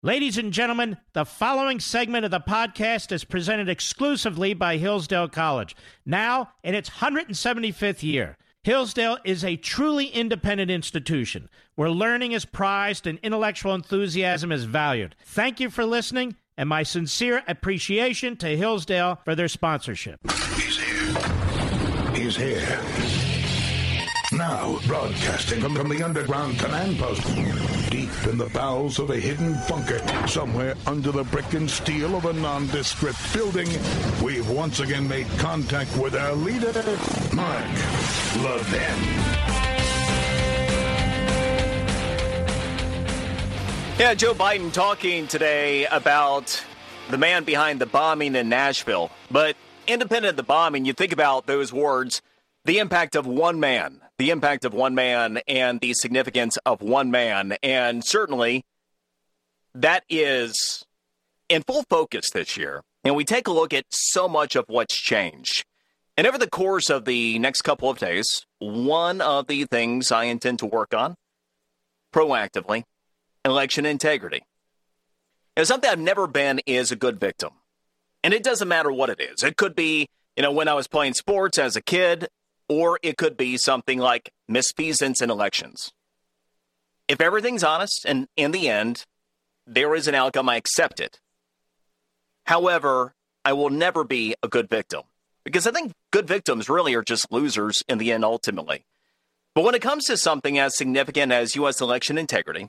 Ladies and gentlemen, the following segment of the podcast is presented exclusively by Hillsdale College, now in its 175th year. Hillsdale is a truly independent institution where learning is prized and intellectual enthusiasm is valued. Thank you for listening, and my sincere appreciation to Hillsdale for their sponsorship. He's here. He's here. Now, broadcasting from the underground command post, deep in the bowels of a hidden bunker, somewhere under the brick and steel of a nondescript building, we've once again made contact with our leader, Mark Levin. Yeah, Joe Biden talking today about the man behind the bombing in Nashville. But independent of the bombing, you think about those words, the impact of one man. The impact of one man and the significance of one man. And certainly that is in full focus this year. And we take a look at so much of what's changed. And over the course of the next couple of days, one of the things I intend to work on proactively, election integrity. And something I've never been is a good victim. And it doesn't matter what it is. It could be, when I was playing sports as a kid, or it could be something like misfeasance in elections. If everything's honest and in the end, there is an outcome, I accept it. However, I will never be a good victim because I think good victims really are just losers in the end ultimately. But when it comes to something as significant as U.S. election integrity,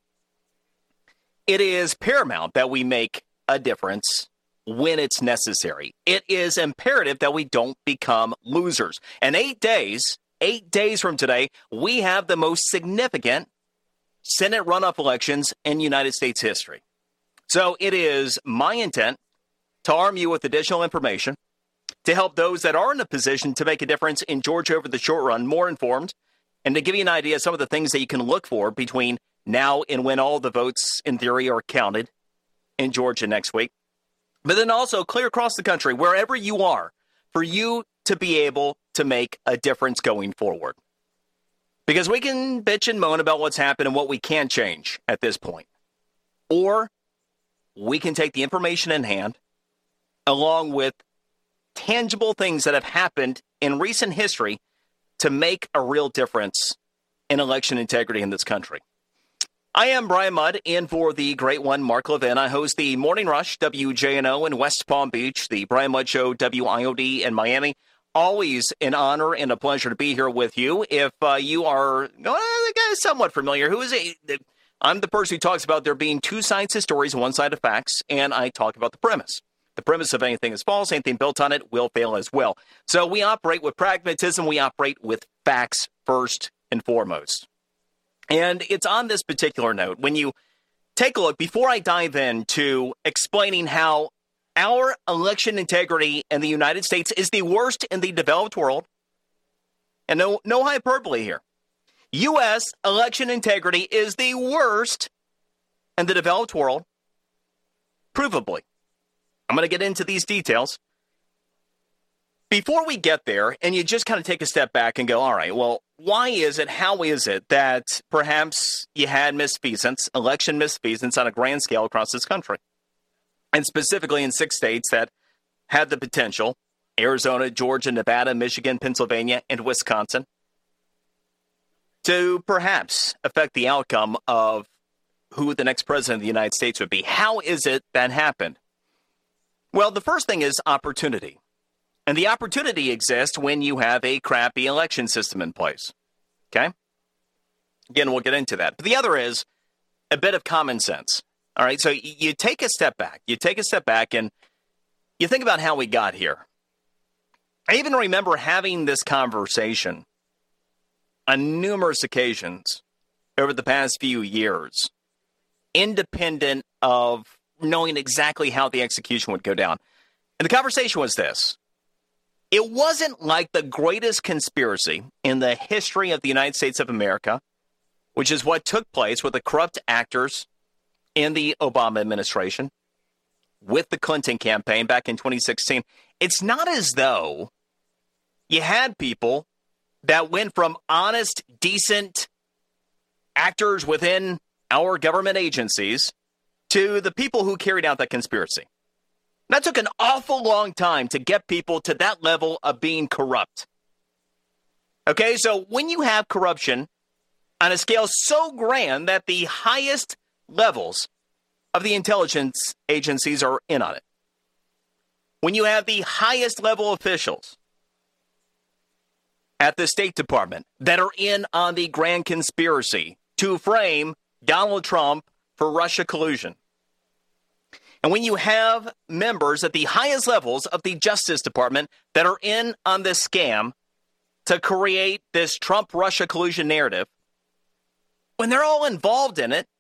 it is paramount that we make a difference when it's necessary. It is imperative that we don't become losers. And 8 days from today, we have the most significant Senate runoff elections in United States history. So it is my intent to arm you with additional information to help those that are in a position to make a difference in Georgia over the short run more informed, and to give you an idea of some of the things that you can look for between now and when all the votes in theory are counted in Georgia next week. But then also clear across the country, wherever you are, for you to be able to make a difference going forward. Because we can bitch and moan about what's happened and what we can change at this point. Or we can take the information in hand, along with tangible things that have happened in recent history to make a real difference in election integrity in this country. I am Brian Mudd, in for the great one, Mark Levin. I host the Morning Rush, WJNO in West Palm Beach, the Brian Mudd Show, WIOD in Miami. Always an honor and a pleasure to be here with you. If you are somewhat familiar, I'm the person who talks about there being two sides to stories and one side of facts, and I talk about the premise. The premise of anything is false, anything built on it will fail as well. So we operate with pragmatism, we operate with facts first and foremost. And it's on this particular note, when you take a look, before I dive into explaining how our election integrity in the United States is the worst in the developed world, and no hyperbole here. U.S. election integrity is the worst in the developed world, provably. I'm going to get into these details. Before we get there, and you just kind of take a step back and go, all right, well, why is it, how is it that perhaps you had misfeasance, election misfeasance on a grand scale across this country? And specifically in 6 states that had the potential, Arizona, Georgia, Nevada, Michigan, Pennsylvania, and Wisconsin, to perhaps affect the outcome of who the next president of the United States would be. How is it that happened? Well, the first thing is opportunity. And the opportunity exists when you have a crappy election system in place. Okay? Again, we'll get into that. But the other is a bit of common sense. All right, so you take a step back. You take a step back and you think about how we got here. I even remember having this conversation on numerous occasions over the past few years, independent of knowing exactly how the execution would go down. And the conversation was this. It wasn't like the greatest conspiracy in the history of the United States of America, which is what took place with the corrupt actors in the Obama administration, with the Clinton campaign back in 2016. It's not as though you had people that went from honest, decent actors within our government agencies to the people who carried out that conspiracy. That took an awful long time to get people to that level of being corrupt. Okay, so when you have corruption on a scale so grand that the highest levels of the intelligence agencies are in on it, when you have the highest level officials at the State Department that are in on the grand conspiracy to frame Donald Trump for Russia collusion, and when you have members at the highest levels of the Justice Department that are in on this scam to create this Trump-Russia collusion narrative, when they're all involved in it,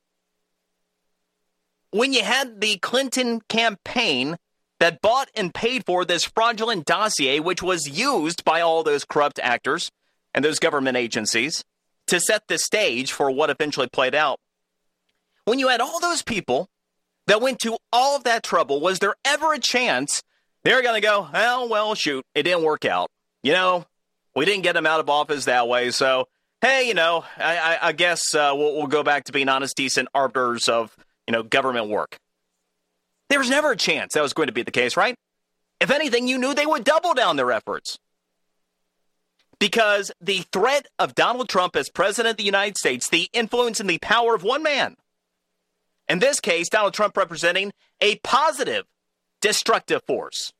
when you had the Clinton campaign that bought and paid for this fraudulent dossier, which was used by all those corrupt actors and those government agencies to set the stage for what eventually played out, when you had all those people that went to all of that trouble, was there ever a chance they're going to go, well, shoot, it didn't work out. We didn't get him out of office that way, so, hey, I guess we'll go back to being honest, decent arbiters of, government work. There was never a chance that was going to be the case, right? If anything, you knew they would double down their efforts. Because the threat of Donald Trump as president of the United States, the influence and the power of one man, in this case, Donald Trump representing a positive destructive force.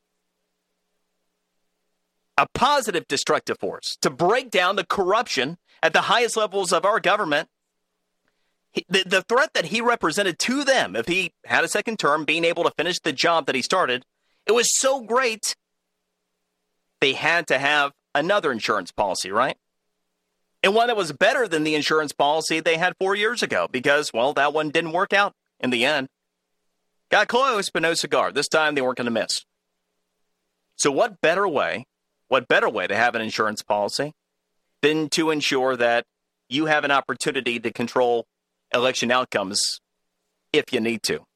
A positive destructive force to break down the corruption at the highest levels of our government. The threat that he represented to them, if he had a second term, being able to finish the job that he started, it was so great, they had to have another insurance policy, right? And one that was better than the insurance policy they had 4 years ago because, well, that one didn't work out in the end. Got close, but no cigar. This time they weren't going to miss. So what better way to have an insurance policy than to ensure that you have an opportunity to control election outcomes if you need to?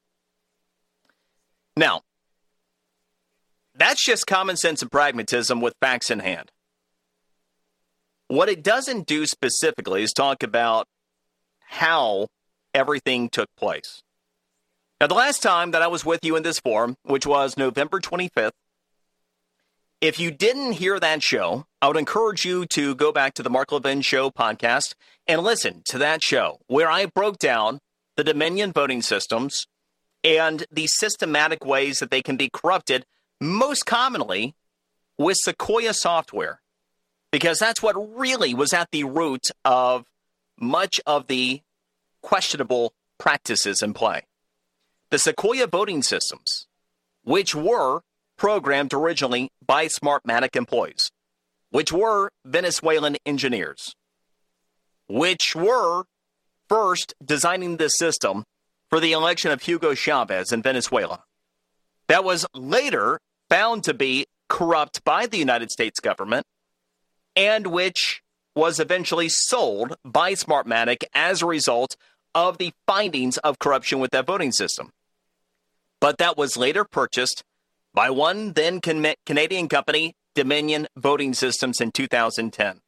Now, that's just common sense and pragmatism with facts in hand. What it doesn't do specifically is talk about how everything took place. Now, the last time that I was with you in this forum, which was November 25th, if you didn't hear that show, I would encourage you to go back to the Mark Levin Show podcast and listen to that show where I broke down the Dominion voting systems and the systematic ways that they can be corrupted, most commonly with Sequoia software, because that's what really was at the root of much of the questionable practices in play. The Sequoia voting systems, which were programmed originally by Smartmatic employees, which were Venezuelan engineers, which were first designing this system for the election of Hugo Chavez in Venezuela, that was later found to be corrupt by the United States government, and which was eventually sold by Smartmatic as a result of the findings of corruption with that voting system. But that was later purchased by one then Canadian company, Dominion Voting Systems, in 2010.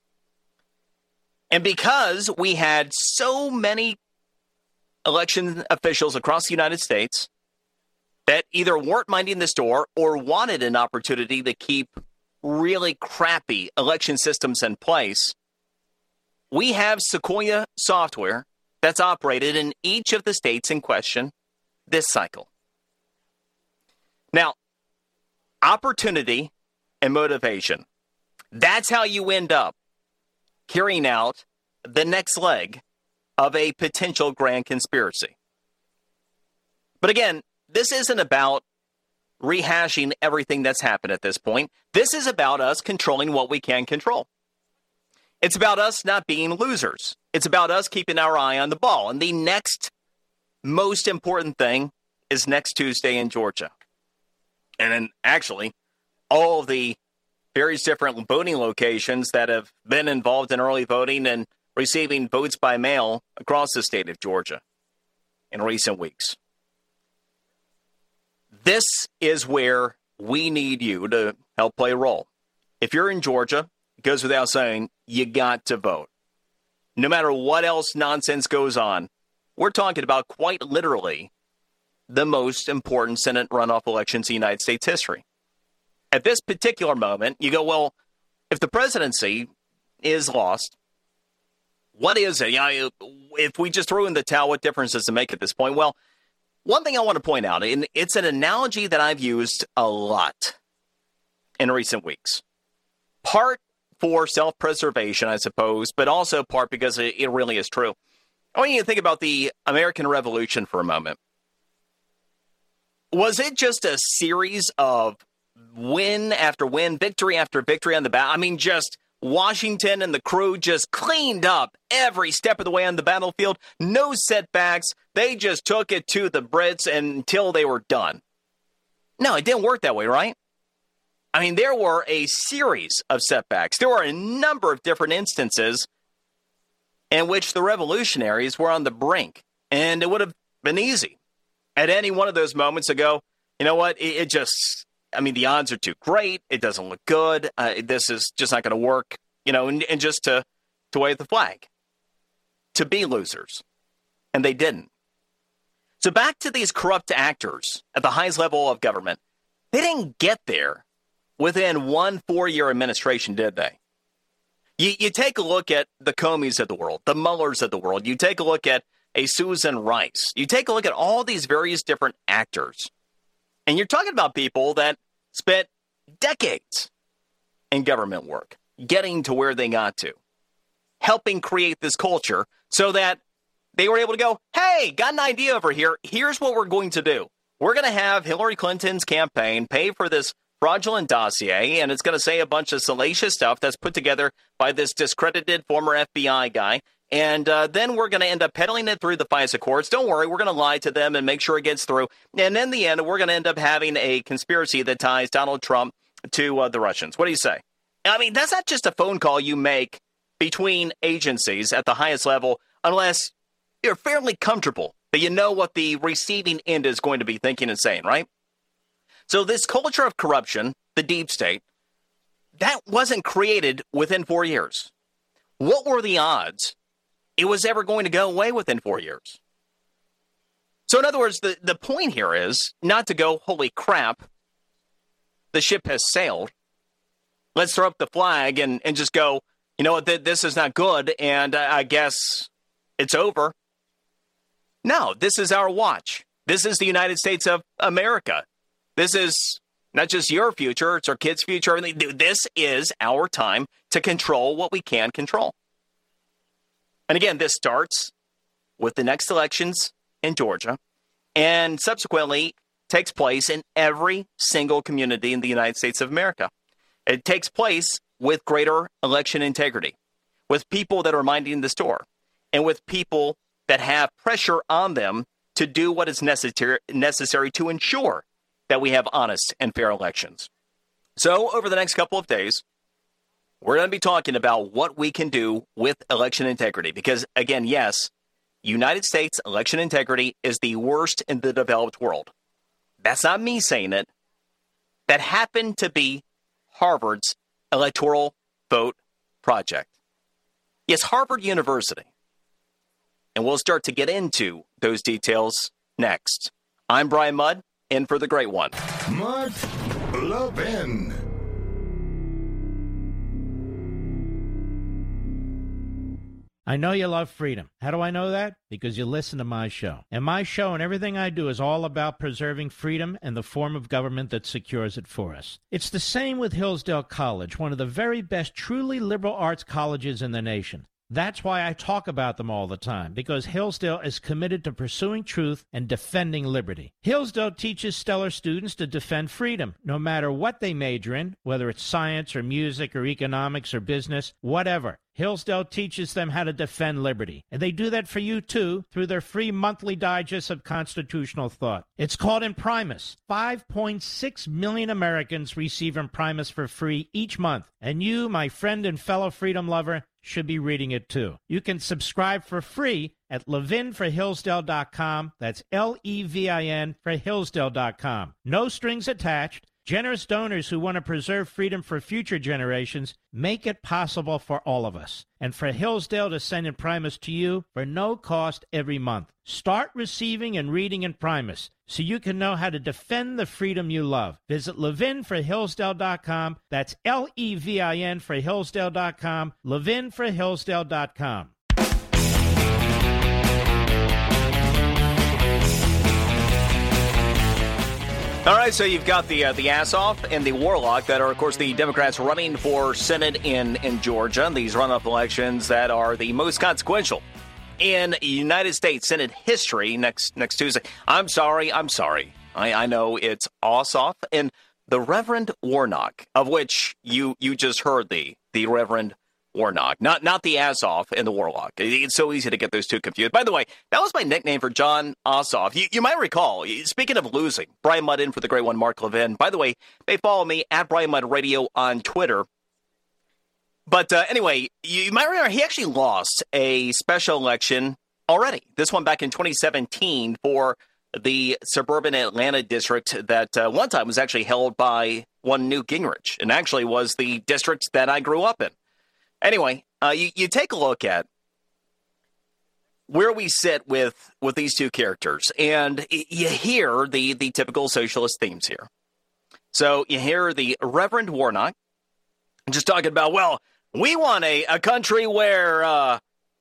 And because we had so many election officials across the United States that either weren't minding the store or wanted an opportunity to keep really crappy election systems in place, we have Sequoia software that's operated in each of the states in question this cycle. Now, opportunity and motivation, that's how you end up carrying out the next leg of a potential grand conspiracy. But again, this isn't about rehashing everything that's happened at this point. This is about us controlling what we can control. It's about us not being losers. It's about us keeping our eye on the ball. And the next most important thing is next Tuesday in Georgia. And then actually, all of the various different voting locations that have been involved in early voting and receiving votes by mail across the state of Georgia in recent weeks. This is where we need you to help play a role. If you're in Georgia, it goes without saying, you got to vote. No matter what else nonsense goes on, we're talking about quite literally the most important Senate runoff elections in United States history. At this particular moment, you go, well, if the presidency is lost, what is it? If we just threw in the towel, what difference does it make at this point? Well, one thing I want to point out, and it's an analogy that I've used a lot in recent weeks. Part for self-preservation, I suppose, but also part because it really is true. I want you to think about the American Revolution for a moment. Was it just a series of win after win, victory after victory on the battle? I mean, just Washington and the crew just cleaned up every step of the way on the battlefield. No setbacks. They just took it to the Brits until they were done. No, it didn't work that way, right? I mean, there were a series of setbacks. There were a number of different instances in which the revolutionaries were on the brink, and it would have been easy at any one of those moments to go, you know what, the odds are too great. It doesn't look good. This is just not going to work, and just to wave the flag, to be losers. And they didn't. So back to these corrupt actors at the highest level of government. They didn't get there within 1 4-year administration, did they? You take a look at the Comeys of the world, the Muellers of the world. You take a look at a Susan Rice. You take a look at all these various different actors. And you're talking about people that spent decades in government work, getting to where they got to, helping create this culture so that they were able to go, hey, got an idea over here. Here's what we're going to do. We're going to have Hillary Clinton's campaign pay for this fraudulent dossier, and it's going to say a bunch of salacious stuff that's put together by this discredited former FBI guy. And then we're going to end up peddling it through the FISA courts. Don't worry, we're going to lie to them and make sure it gets through. And in the end, we're going to end up having a conspiracy that ties Donald Trump to the Russians. What do you say? I mean, that's not just a phone call you make between agencies at the highest level unless you're fairly comfortable that you know what the receiving end is going to be thinking and saying, right? So this culture of corruption, the deep state, that wasn't created within 4 years. What were the odds it was ever going to go away within 4 years? So in other words, the point here is not to go, holy crap, the ship has sailed. Let's throw up the flag and just go, you know what, this is not good, and I guess it's over. No, this is our watch. This is the United States of America. This is not just your future, it's our kids' future. This is our time to control what we can control. And again, this starts with the next elections in Georgia and subsequently takes place in every single community in the United States of America. It takes place with greater election integrity, with people that are minding the store, and with people that have pressure on them to do what is necessary to ensure that we have honest and fair elections. So over the next couple of days, we're going to be talking about what we can do with election integrity. Because, again, yes, United States election integrity is the worst in the developed world. That's not me saying it. That happened to be Harvard's electoral vote project. Yes, Harvard University. And we'll start to get into those details next. I'm Brian Mudd, in for the great one. Mark Levin. I know you love freedom. How do I know that? Because you listen to my show. And my show and everything I do is all about preserving freedom and the form of government that secures it for us. It's the same with Hillsdale College, one of the very best truly liberal arts colleges in the nation. That's why I talk about them all the time, because Hillsdale is committed to pursuing truth and defending liberty. Hillsdale teaches stellar students to defend freedom, no matter what they major in, whether it's science or music or economics or business, whatever. Hillsdale teaches them how to defend liberty. And they do that for you, too, through their free monthly digest of constitutional thought. It's called Imprimis. 5.6 million Americans receive Imprimis for free each month. And you, my friend and fellow freedom lover, should be reading it, too. You can subscribe for free at levinforhillsdale.com. That's Levin for Hillsdale.com. No strings attached. Generous donors who want to preserve freedom for future generations make it possible for all of us. And for Hillsdale to send Imprimis to you for no cost every month. Start receiving and reading Imprimis so you can know how to defend the freedom you love. Visit levinforhillsdale.com. That's Levin for Hillsdale.com. levinforhillsdale.com. All right, so you've got the Ossoff and the Warlock that are, of course, the Democrats running for Senate in Georgia. These runoff elections that are the most consequential in United States Senate history next Tuesday. I'm sorry. I know it's Ossoff and the Reverend Warnock, of which you just heard the Reverend Warnock, not the Ossoff and the Warlock. It's so easy to get those two confused. By the way, that was my nickname for Jon Ossoff. You might recall, speaking of losing, Brian Mudd in for the great one, Mark Levin. By the way, they follow me at Brian Mudd Radio on Twitter. But anyway, you might remember he actually lost a special election already. This one back in 2017 for the suburban Atlanta district that one time was actually held by one Newt Gingrich, and actually was the district that I grew up in. Anyway, you take a look at where we sit with these two characters, and you hear the typical socialist themes here. So you hear the Reverend Warnock just talking about, well, we want a country where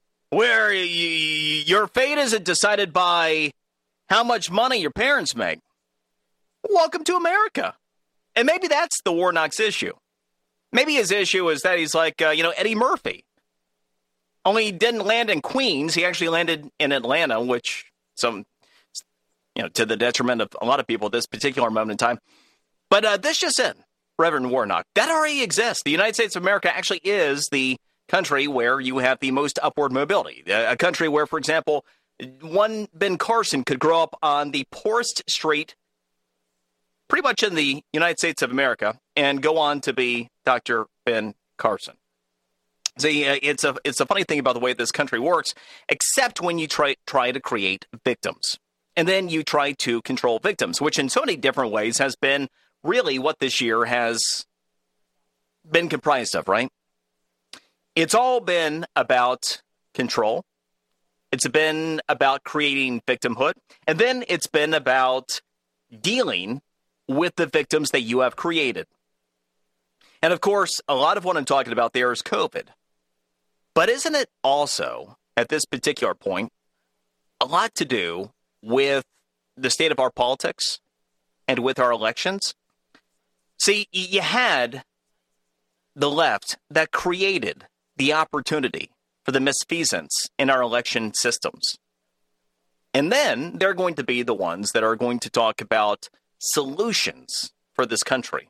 your fate isn't decided by how much money your parents make. Welcome to America. And maybe that's the Warnock's issue. Maybe his issue is that he's like, Eddie Murphy. Only he didn't land in Queens. He actually landed in Atlanta, which to the detriment of a lot of people at this particular moment in time. But this just in, Reverend Warnock, that already exists. The United States of America actually is the country where you have the most upward mobility. A country where, for example, one Ben Carson could grow up on the poorest street pretty much in the United States of America and go on to be Dr. Ben Carson. See, it's a funny thing about the way this country works, except when you try to create victims. And then you try to control victims, which in so many different ways has been really what this year has been comprised of, right? It's all been about control. It's been about creating victimhood. And then it's been about dealing with the victims that you have created. And of course, a lot of what I'm talking about there is COVID. But isn't it also, at this particular point, a lot to do with the state of our politics and with our elections? See, you had the left that created the opportunity for the misfeasance in our election systems. And then they're going to be the ones that are going to talk about solutions for this country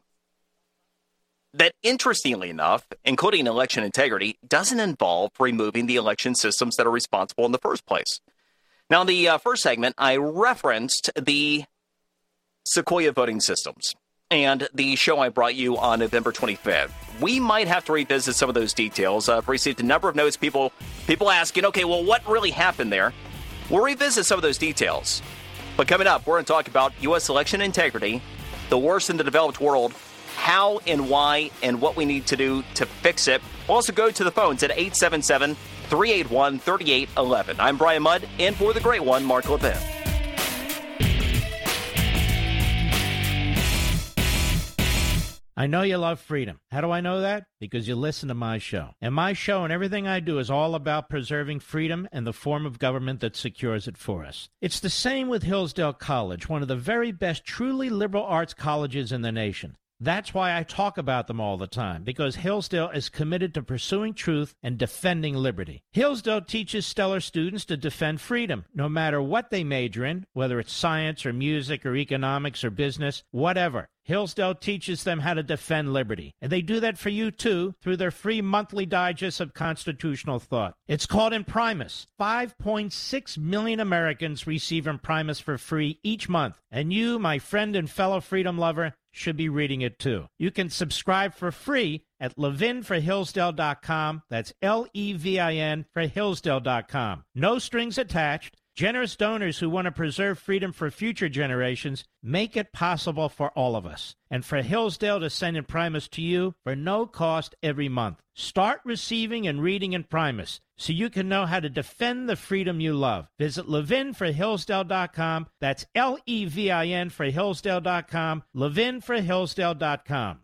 that, interestingly enough, including election integrity, doesn't involve removing the election systems that are responsible in the first place. Now, in the first segment, I referenced the Sequoia voting systems and the show I brought you on November 25th. We might have to revisit some of those details. I've received a number of notes, people asking, okay, well, what really happened there? We'll revisit some of those details. But coming up, we're going to talk about U.S. election integrity, the worst in the developed world, how and why and what we need to do to fix it. We'll also go to the phones at 877-381-3811. I'm Brian Mudd, in for the great one, Mark Levin. I know you love freedom. How do I know that? Because you listen to my show. And my show and everything I do is all about preserving freedom and the form of government that secures it for us. It's the same with Hillsdale College, one of the very best truly liberal arts colleges in the nation. That's why I talk about them all the time, because Hillsdale is committed to pursuing truth and defending liberty. Hillsdale teaches stellar students to defend freedom, no matter what they major in, whether it's science or music or economics or business, whatever. Hillsdale teaches them how to defend liberty. And they do that for you, too, through their free monthly digest of constitutional thought. It's called Imprimis. 5.6 million Americans receive Imprimis for free each month. And you, my friend and fellow freedom lover, should be reading it, too. You can subscribe for free at levinforhillsdale.com. That's Levin for Hillsdale.com. No strings attached. Generous donors who want to preserve freedom for future generations make it possible for all of us. And for Hillsdale to send Imprimis to you for no cost every month. Start receiving and reading Imprimis so you can know how to defend the freedom you love. Visit levinforhillsdale.com. That's Levin for Hillsdale.com. levinforhillsdale.com.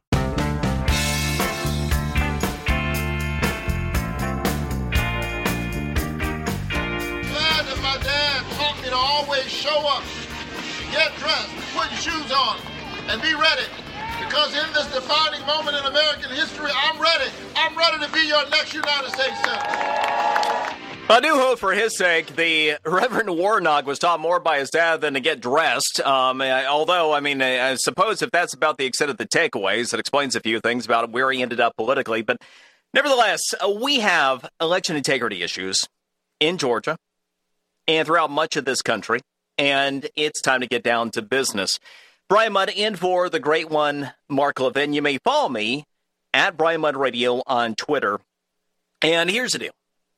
To always show up, get dressed, put your shoes on, and be ready. Because in this defining moment in American history, I'm ready. I'm ready to be your next United States Senator. I do hope for his sake the Reverend Warnock was taught more by his dad than to get dressed. Although, I suppose if that's about the extent of the takeaways, it explains a few things about where he ended up politically. But nevertheless, we have election integrity issues in Georgia and throughout much of this country, and it's time to get down to business. Brian Mudd in for the great one, Mark Levin. You may follow me at Brian Mudd Radio on Twitter. And here's the deal.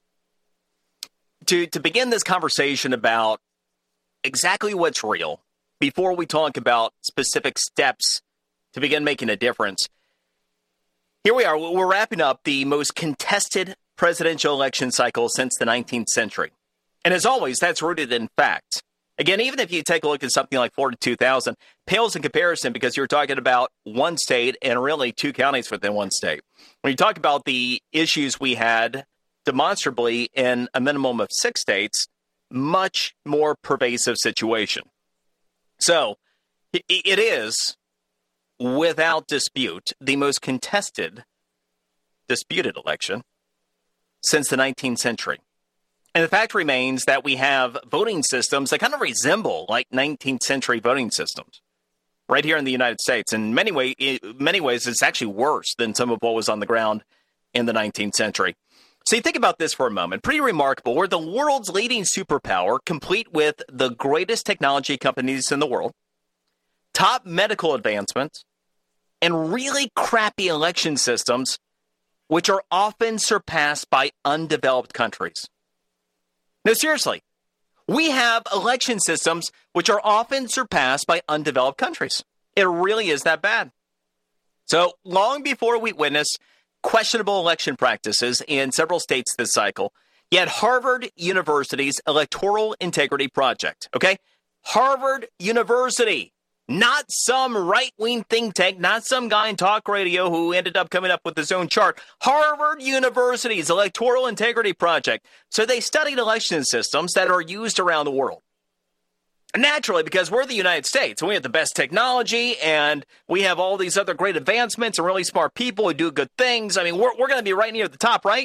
To begin this conversation about exactly what's real, before we talk about specific steps to begin making a difference, here we are. We're wrapping up the most contested presidential election cycle since the 19th century. And as always, that's rooted in fact. Again, even if you take a look at something like Florida 2000, pales in comparison because you're talking about one state and really two counties within one state. When you talk about the issues we had demonstrably in a minimum of 6 states, much more pervasive situation. So it is, without dispute, the most disputed election since the 19th century. And the fact remains that we have voting systems that kind of resemble like 19th century voting systems right here in the United States. In many ways, it's actually worse than some of what was on the ground in the 19th century. So you think about this for a moment. Pretty remarkable. We're the world's leading superpower, complete with the greatest technology companies in the world, top medical advancements, and really crappy election systems, which are often surpassed by undeveloped countries. No, seriously, we have election systems which are often surpassed by undeveloped countries. It really is that bad. So long before we witness questionable election practices in several states this cycle, you had Harvard University's Electoral Integrity Project, okay? Harvard University, not some right-wing think tank, not some guy in talk radio who ended up coming up with his own chart. Harvard University's Electoral Integrity Project. So they studied election systems that are used around the world. Naturally, because we're the United States, and we have the best technology, and we have all these other great advancements and really smart people who do good things. I mean, we're going to be right near the top, right?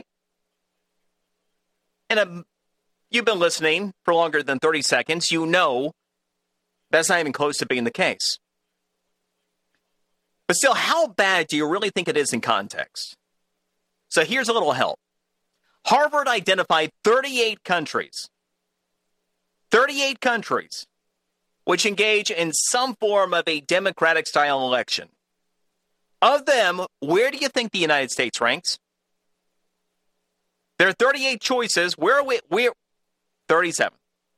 And you've been listening for longer than 30 seconds. You know that's not even close to being the case. But still, how bad do you really think it is in context? So here's a little help. Harvard identified 38 countries which engage in some form of a democratic-style election. Of them, where do you think the United States ranks? There are 38 choices. Where are we? We're 37th.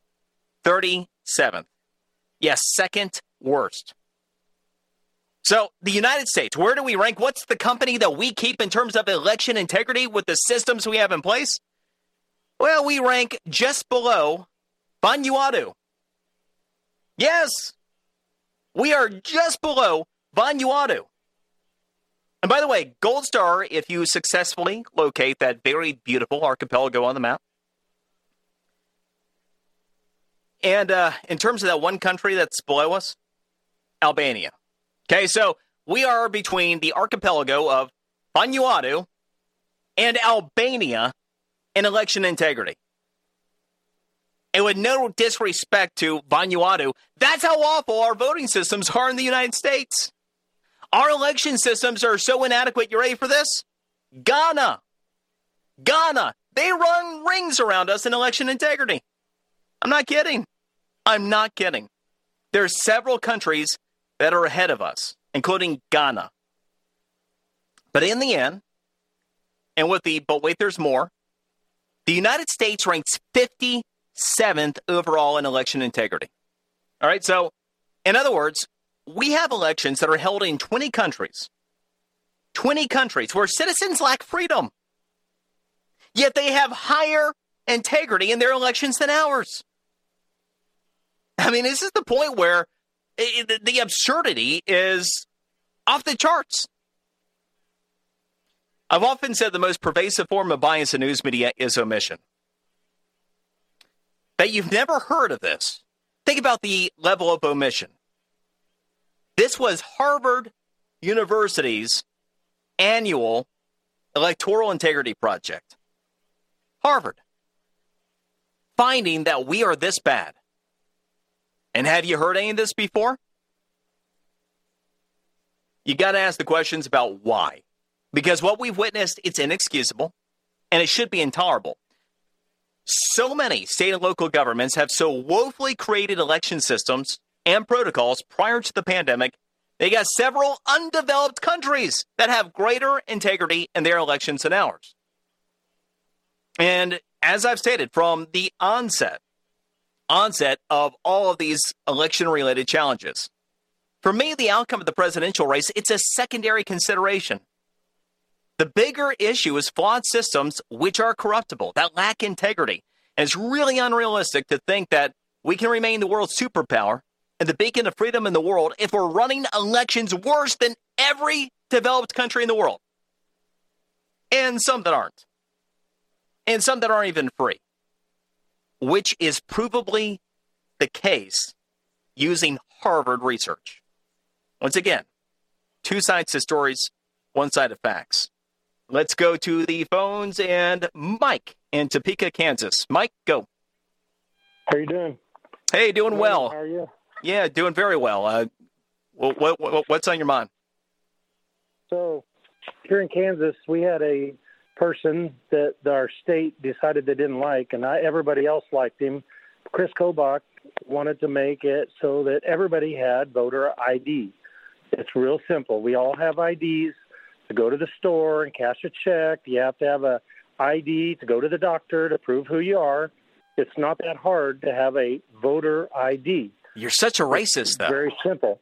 37th. Yes, second worst. So the United States, where do we rank? What's the company that we keep in terms of election integrity with the systems we have in place? Well, we rank just below Vanuatu. Yes, we are just below Vanuatu. And by the way, gold star if you successfully locate that very beautiful archipelago on the map. And in terms of that one country that's below us, Albania. Okay, so we are between the archipelago of Vanuatu and Albania in election integrity. And with no disrespect to Vanuatu, that's how awful our voting systems are in the United States. Our election systems are so inadequate. You ready for this? Ghana. They run rings around us in election integrity. I'm not kidding. There are several countries that are ahead of us, including Ghana. But in the end, but wait, there's more. The United States ranks 57th 7th overall in election integrity. All right, so in other words, we have elections that are held in 20 countries. 20 countries where citizens lack freedom. Yet they have higher integrity in their elections than ours. I mean, this is the point where the absurdity is off the charts. I've often said the most pervasive form of bias in news media is omission. That you've never heard of this. Think about the level of omission. This was Harvard University's annual electoral integrity project. Harvard. Finding that we are this bad. And have you heard any of this before? You got to ask the questions about why. Because what we've witnessed, it's inexcusable, and it should be intolerable. So many state and local governments have so woefully created election systems and protocols prior to the pandemic, they got several undeveloped countries that have greater integrity in their elections than ours. And as I've stated, from the onset of all of these election-related challenges, for me, the outcome of the presidential race, it's a secondary consideration. The bigger issue is flawed systems which are corruptible, that lack integrity. And it's really unrealistic to think that we can remain the world's superpower and the beacon of freedom in the world if we're running elections worse than every developed country in the world. And some that aren't. And some that aren't even free. Which is provably the case using Harvard research. Once again, two sides to stories, one side of facts. Let's go to the phones and Mike in Topeka, Kansas. Mike, go. How are you doing? Hey, doing well. How are you? Yeah, doing very well. What's on your mind? So here in Kansas, we had a person that our state decided they didn't like, and everybody else liked him. Chris Kobach wanted to make it so that everybody had voter ID. It's real simple. We all have IDs. To go to the store and cash a check, you have to have a ID to go to the doctor to prove who you are. It's not that hard to have a voter ID. You're such a racist, though. Very simple.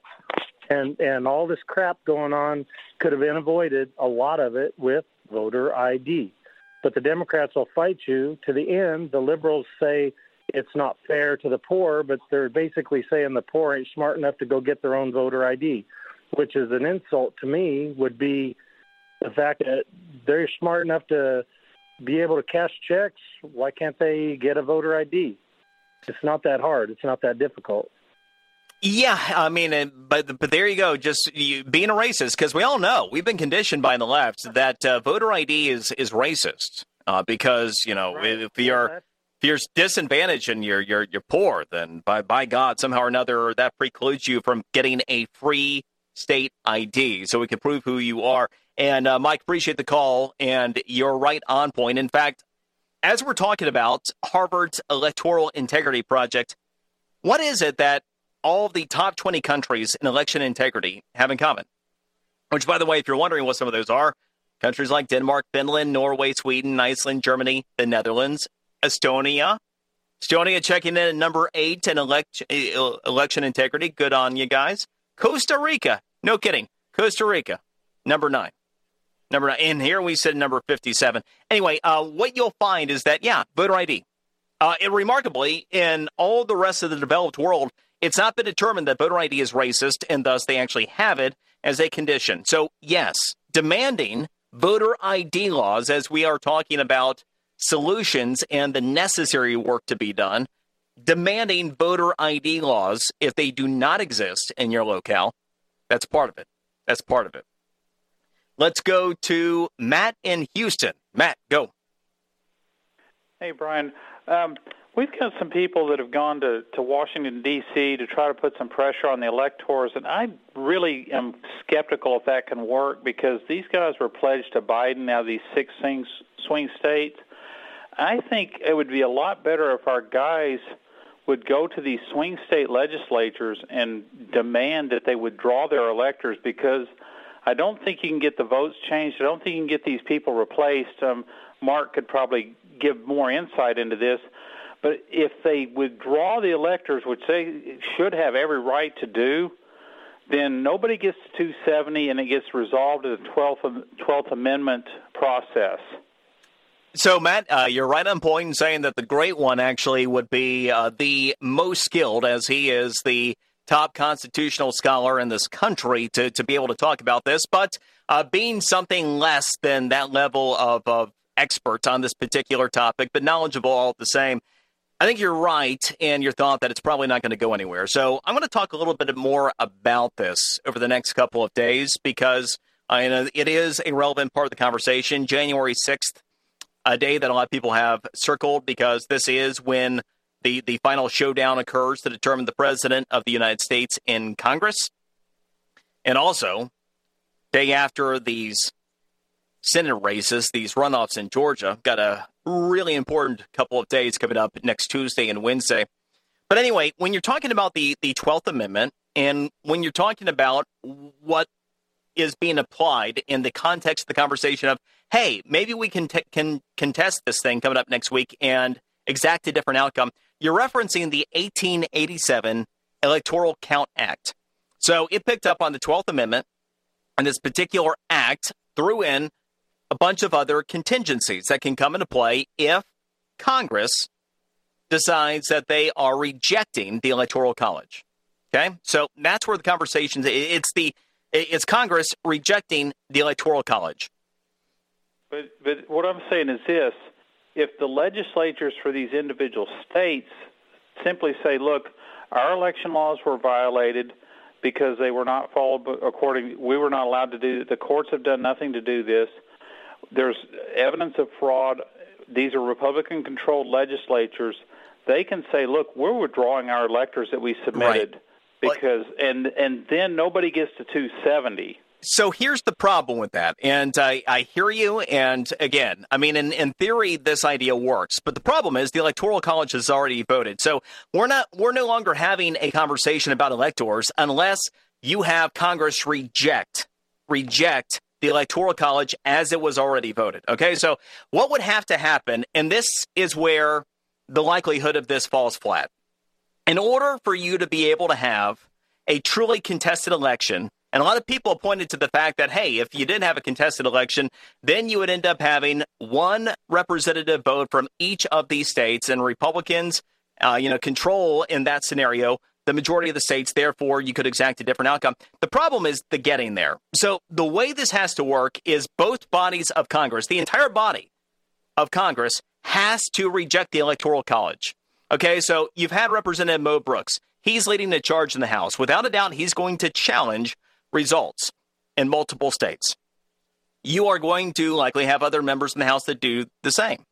And all this crap going on could have been avoided, a lot of it, with voter ID. But the Democrats will fight you to the end. The liberals say it's not fair to the poor, but they're basically saying the poor ain't smart enough to go get their own voter ID, which is an insult to me, would be the fact that they're smart enough to be able to cash checks. Why can't they get a voter ID? It's not that hard. It's not that difficult. Yeah, I mean, but there you go, just being a racist, because we all know, we've been conditioned by the left that voter ID is racist, because, you know, right. if you're disadvantaged and you're poor, then by God, somehow or another, that precludes you from getting a free state ID, so we can prove who you are. And Mike, appreciate the call, and you're right on point. In fact, as we're talking about Harvard's Electoral Integrity Project, what is it that all of the top 20 countries in election integrity have in common? Which, by the way, if you're wondering what some of those are, countries like Denmark, Finland, Norway, Sweden, Iceland, Germany, the Netherlands, Estonia. Estonia checking in at number 8 in election integrity. Good on you guys. Costa Rica. No kidding. Costa Rica. Number 9. And here we said number 57. Anyway, what you'll find is that, voter ID. Remarkably, in all the rest of the developed world, it's not been determined that voter ID is racist, and thus they actually have it as a condition. So, yes, demanding voter ID laws, as we are talking about solutions and the necessary work to be done, demanding voter ID laws, if they do not exist in your locale, that's part of it. That's part of it. Let's go to Matt in Houston. Matt, go. Hey, Brian. We've got some people that have gone to Washington, D.C. to try to put some pressure on the electors, and I really am skeptical if that can work because these guys were pledged to Biden out of these 6 swing states. I think it would be a lot better if our guys would go to these swing state legislatures and demand that they withdraw their electors because I don't think you can get the votes changed. I don't think you can get these people replaced. Mark could probably give more insight into this. But if they withdraw the electors, which they should have every right to do, then nobody gets to 270, and it gets resolved in the 12th Amendment process. So, Matt, you're right on point in saying that the Great One actually would be the most skilled, as he is the top constitutional scholar in this country to be able to talk about this. But being something less than that level of expert on this particular topic, but knowledgeable all the same, I think you're right in your thought that it's probably not going to go anywhere. So I'm going to talk a little bit more about this over the next couple of days because it is a relevant part of the conversation. January 6th, a day that a lot of people have circled because this is when the final showdown occurs to determine the president of the United States in Congress. And also, day after these Senate races, these runoffs in Georgia, got a really important couple of days coming up next Tuesday and Wednesday. But anyway, when you're talking about the 12th Amendment and when you're talking about what is being applied in the context of the conversation of, hey, maybe we can contest this thing coming up next week and exact a different outcome, you're referencing the 1887 Electoral Count Act. So it picked up on the 12th Amendment, and this particular act threw in a bunch of other contingencies that can come into play if Congress decides that they are rejecting the Electoral College. Okay, so that's where the conversation it's Congress rejecting the Electoral College. But what I'm saying is this: if the legislatures for these individual states simply say, "Look, our election laws were violated because they were not followed we were not allowed to do it. The courts have done nothing to do this. There's evidence of fraud. These are Republican-controlled legislatures." They can say, "Look, we're withdrawing our electors that we submitted." Right. Because and then nobody gets to 270. So here's the problem with that, and I hear you, and again, I mean, in theory, this idea works, but the problem is the Electoral College has already voted, so we're no longer having a conversation about electors unless you have Congress reject the Electoral College as it was already voted, okay? So what would have to happen, and this is where the likelihood of this falls flat. In order for you to be able to have a truly contested election, and a lot of people pointed to the fact that, hey, if you didn't have a contested election, then you would end up having one representative vote from each of these states, and Republicans, control in that scenario the majority of the states. Therefore, you could exact a different outcome. The problem is the getting there. So the way this has to work is both bodies of Congress, the entire body of Congress, has to reject the Electoral College. Okay, so you've had Representative Mo Brooks. He's leading the charge in the House. Without a doubt, he's going to challenge results in multiple states. You are going to likely have other members in the House that do the same.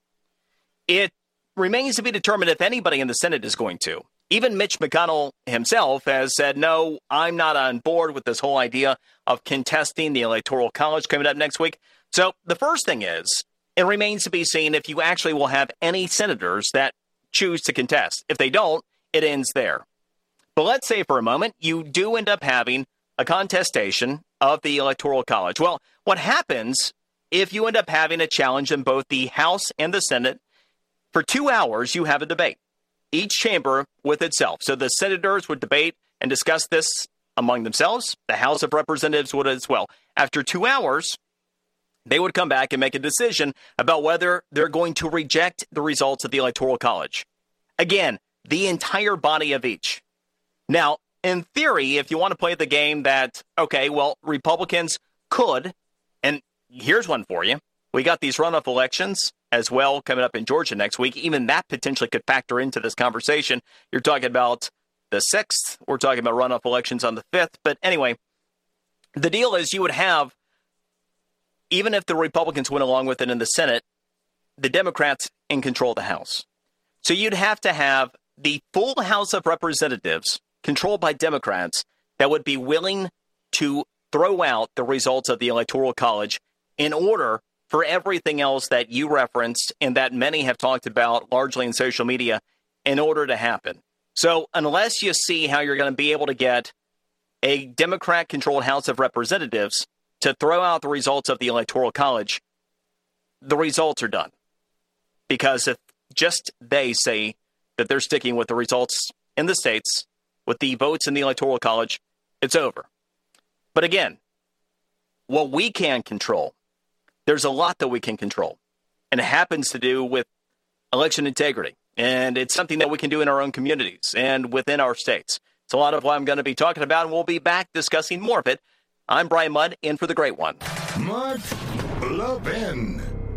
It remains to be determined if anybody in the Senate is going to. Even Mitch McConnell himself has said, no, I'm not on board with this whole idea of contesting the Electoral College coming up next week. So the first thing is, it remains to be seen if you actually will have any senators that choose to contest. If they don't, it ends there. But let's say for a moment you do end up having a contestation of the Electoral College. Well, what happens if you end up having a challenge in both the House and the Senate? For 2 hours, you have a debate, each chamber with itself. So the senators would debate and discuss this among themselves. The House of Representatives would as well. After 2 hours, they would come back and make a decision about whether they're going to reject the results of the Electoral College. Again, the entire body of each. Now, in theory, if you want to play the game that, okay, well, Republicans could, and here's one for you. We got these runoff elections as well coming up in Georgia next week. Even that potentially could factor into this conversation. You're talking about the 6th. We're talking about runoff elections on the 5th. But anyway, the deal is you would have, even if the Republicans went along with it in the Senate, the Democrats in control of the House. So you'd have to have the full House of Representatives controlled by Democrats that would be willing to throw out the results of the Electoral College in order for everything else that you referenced and that many have talked about largely in social media in order to happen. So unless you see how you're going to be able to get a Democrat-controlled House of Representatives to throw out the results of the Electoral College, the results are done. Because if just they say that they're sticking with the results in the states, with the votes in the Electoral College, it's over. But again, what we can control, there's a lot that we can control. And it happens to do with election integrity. And it's something that we can do in our own communities and within our states. It's a lot of what I'm going to be talking about, and we'll be back discussing more of it. I'm Brian Mudd, in for the great one. Mark Levin.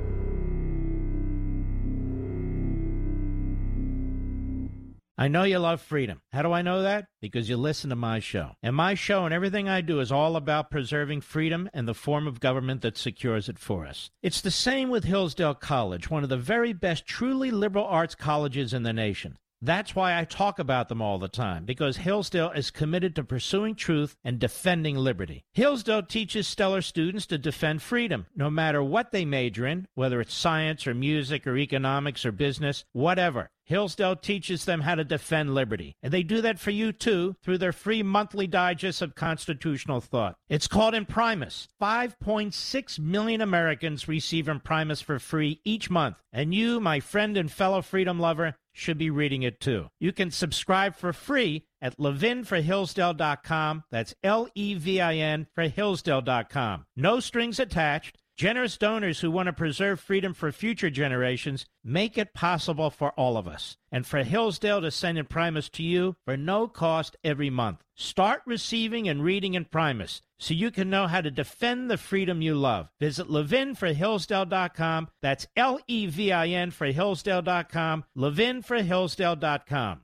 I know you love freedom. How do I know that? Because you listen to my show. And my show and everything I do is all about preserving freedom and the form of government that secures it for us. It's the same with Hillsdale College, one of the very best truly liberal arts colleges in the nation. That's why I talk about them all the time, because Hillsdale is committed to pursuing truth and defending liberty. Hillsdale teaches stellar students to defend freedom, no matter what they major in, whether it's science or music or economics or business, whatever. Hillsdale teaches them how to defend liberty. And they do that for you, too, through their free monthly digest of constitutional thought. It's called Imprimis. 5.6 million Americans receive Imprimis for free each month. And you, my friend and fellow freedom lover, should be reading it, too. You can subscribe for free at levinforhillsdale.com. That's Levin for Hillsdale.com. No strings attached. Generous donors who want to preserve freedom for future generations make it possible for all of us. And for Hillsdale to send Imprimis to you for no cost every month. Start receiving and reading Imprimis so you can know how to defend the freedom you love. Visit levinforhillsdale.com. That's Levin for Hillsdale.com. levinforhillsdale.com.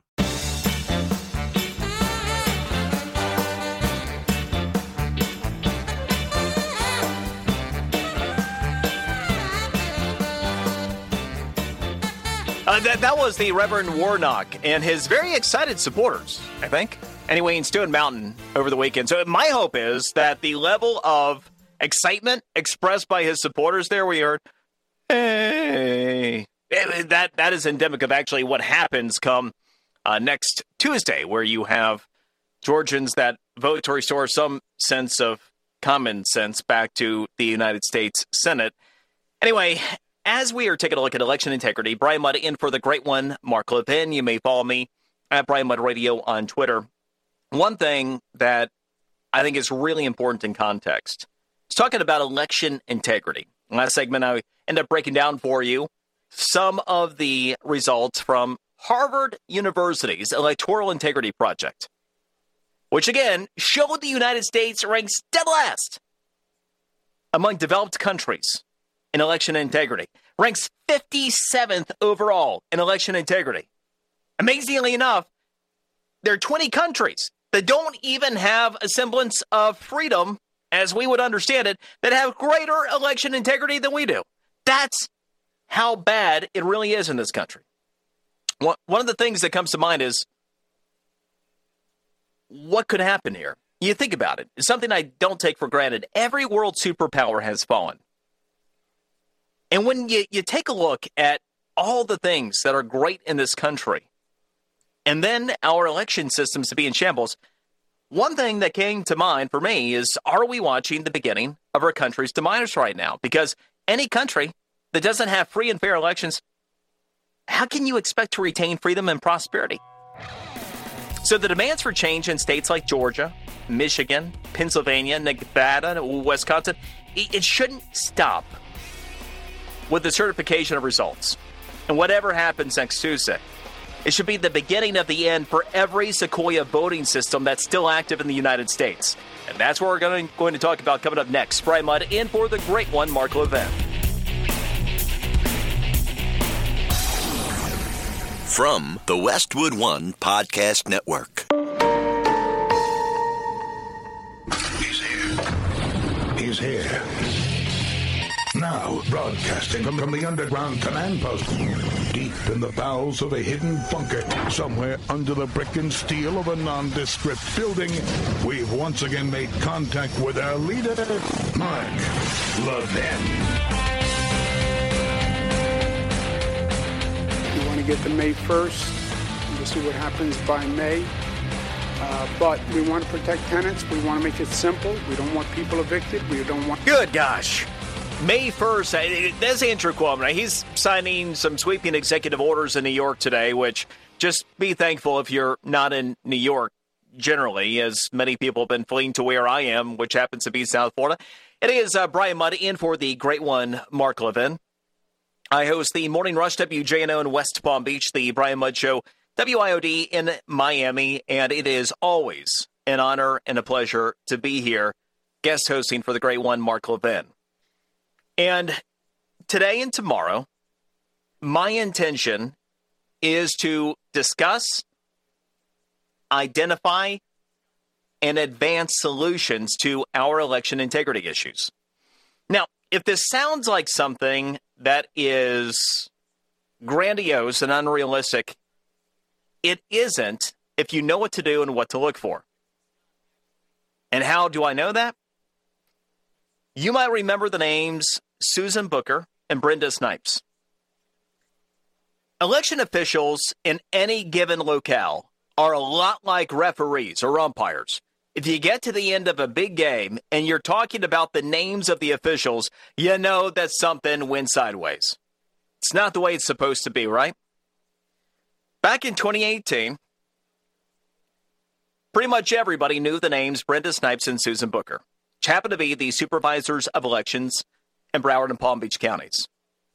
That was the Reverend Warnock and his very excited supporters, I think. Anyway, in Stone Mountain over the weekend. So my hope is that the level of excitement expressed by his supporters there, we heard, hey, that is endemic of actually what happens come next Tuesday, where you have Georgians that vote to restore some sense of common sense back to the United States Senate. Anyway, as we are taking a look at election integrity, Brian Mudd in for the great one, Mark Levin. You may follow me at Brian Mudd Radio on Twitter. One thing that I think is really important in context is talking about election integrity. Last segment, I end up breaking down for you some of the results from Harvard University's Electoral Integrity Project, which again showed the United States ranks dead last among developed countries in election integrity, ranks 57th overall in election integrity. Amazingly enough, there are 20 countries that don't even have a semblance of freedom, as we would understand it, that have greater election integrity than we do. That's how bad it really is in this country. One of the things that comes to mind is, what could happen here? You think about it. It's something I don't take for granted. Every world superpower has fallen. And when you take a look at all the things that are great in this country, and then our election systems to be in shambles, one thing that came to mind for me is, are we watching the beginning of our country's demise right now? Because any country that doesn't have free and fair elections, how can you expect to retain freedom and prosperity? So the demands for change in states like Georgia, Michigan, Pennsylvania, Nevada, Wisconsin, it shouldn't stop with the certification of results. And whatever happens next Tuesday, it should be the beginning of the end for every Sequoia voting system that's still active in the United States. And that's what we're going to talk about coming up next. Brian Mudd in for the great one, Mark Levin. From the Westwood One Podcast Network. He's here. Now, broadcasting from the underground command post, deep in the bowels of a hidden bunker, somewhere under the brick and steel of a nondescript building, we've once again made contact with our leader, Mark Levin. We want to get to May 1st. We'll see what happens by May. But we want to protect tenants. We want to make it simple. We don't want people evicted. We don't want... Good gosh. May 1st, that's Andrew Cuomo. He's signing some sweeping executive orders in New York today, which just be thankful if you're not in New York generally, as many people have been fleeing to where I am, which happens to be South Florida. It is Brian Mudd in for the great one, Mark Levin. I host the Morning Rush WJNO in West Palm Beach, the Brian Mudd Show, WIOD in Miami, and it is always an honor and a pleasure to be here, guest hosting for the great one, Mark Levin. And today and tomorrow, my intention is to discuss, identify, and advance solutions to our election integrity issues. Now, if this sounds like something that is grandiose and unrealistic, it isn't if you know what to do and what to look for. And how do I know that? You might remember the names Susan Booker and Brenda Snipes. Election officials in any given locale are a lot like referees or umpires. If you get to the end of a big game and you're talking about the names of the officials, you know that something went sideways. It's not the way it's supposed to be, right? Back in 2018, pretty much everybody knew the names Brenda Snipes and Susan Booker, which happened to be the supervisors of elections in Broward and Palm Beach counties.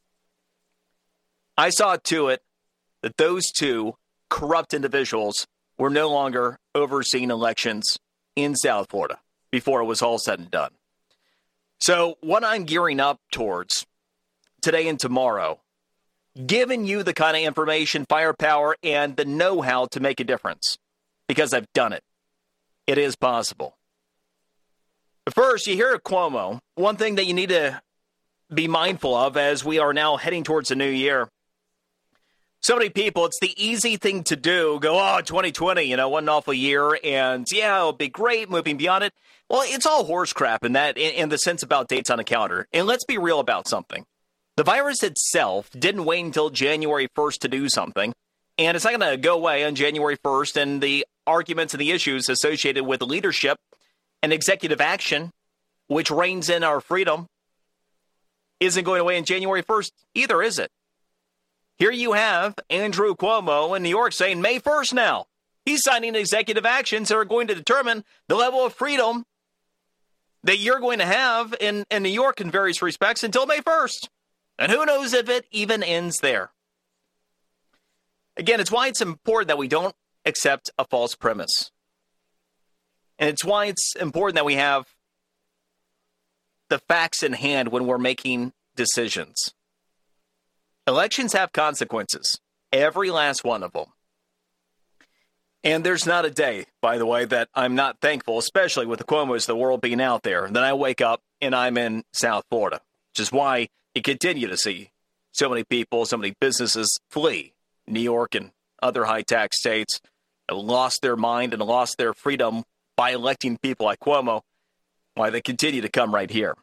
I saw to it that those two corrupt individuals were no longer overseeing elections in South Florida before it was all said and done. So what I'm gearing up towards today and tomorrow, giving you the kind of information, firepower, and the know-how to make a difference, because I've done it. It is possible. But first, you hear of Cuomo. One thing that you need to be mindful of as we are now heading towards the new year. So many people, it's the easy thing to do. Go, 2020, what an awful year. And yeah, it'll be great moving beyond it. Well, it's all horse crap in the sense about dates on a calendar. And let's be real about something. The virus itself didn't wait until January 1st to do something. And it's not going to go away on January 1st. And the arguments and the issues associated with leadership and executive action, which reins in our freedom, isn't going away on January 1st either, is it? Here you have Andrew Cuomo in New York saying May 1st now. He's signing executive actions that are going to determine the level of freedom that you're going to have in New York in various respects until May 1st. And who knows if it even ends there. Again, it's why it's important that we don't accept a false premise. And it's why it's important that we have the facts in hand when we're making decisions. Elections have consequences, every last one of them. And there's not a day, by the way, that I'm not thankful, especially with the Cuomos of the world being out there, that I wake up and I'm in South Florida, which is why you continue to see so many people, so many businesses flee New York and other high-tax states, have lost their mind and lost their freedom by electing people like Cuomo, why they continue to come right here.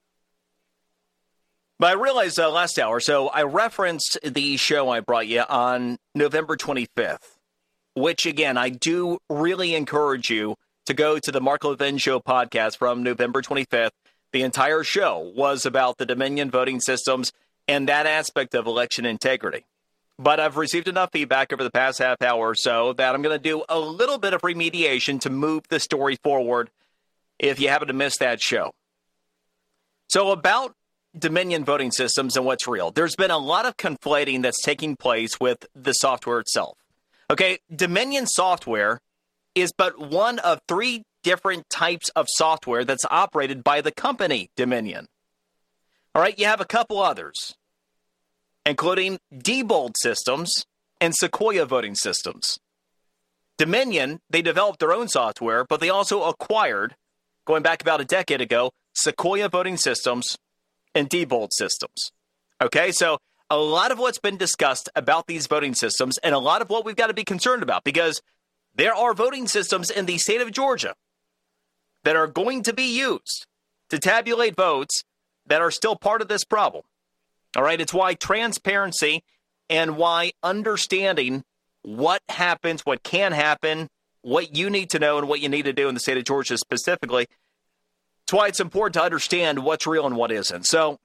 But I realized last hour, so I referenced the show I brought you on November 25th, which, again, I do really encourage you to go to the Mark Levin Show podcast from November 25th. The entire show was about the Dominion voting systems and that aspect of election integrity. But I've received enough feedback over the past half hour or so that I'm going to do a little bit of remediation to move the story forward if you happen to miss that show. So about Dominion voting systems and what's real. There's been a lot of conflating that's taking place with the software itself. Okay, Dominion software is but one of three different types of software that's operated by the company Dominion. All right, you have a couple others, including Diebold Systems and Sequoia Voting Systems. Dominion, they developed their own software, but they also acquired, going back about a decade ago, Sequoia Voting Systems and Diebold Systems. Okay, so a lot of what's been discussed about these voting systems and a lot of what we've got to be concerned about, because there are voting systems in the state of Georgia that are going to be used to tabulate votes that are still part of this problem. All right, it's why transparency and why understanding what happens, what can happen, what you need to know and what you need to do in the state of Georgia specifically. It's why it's important to understand what's real and what isn't. So,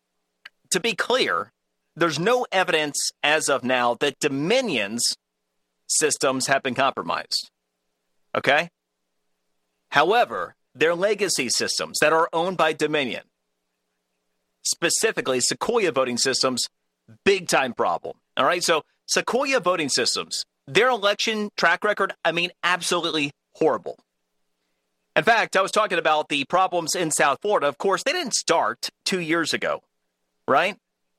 to be clear, there's no evidence as of now that Dominion's systems have been compromised. Okay? However, their legacy systems that are owned by Dominion, specifically Sequoia voting systems, big time problem. All right? So Sequoia voting systems, their election track record, absolutely horrible. In fact, I was talking about the problems in South Florida. Of course, they didn't start 2 years ago, right?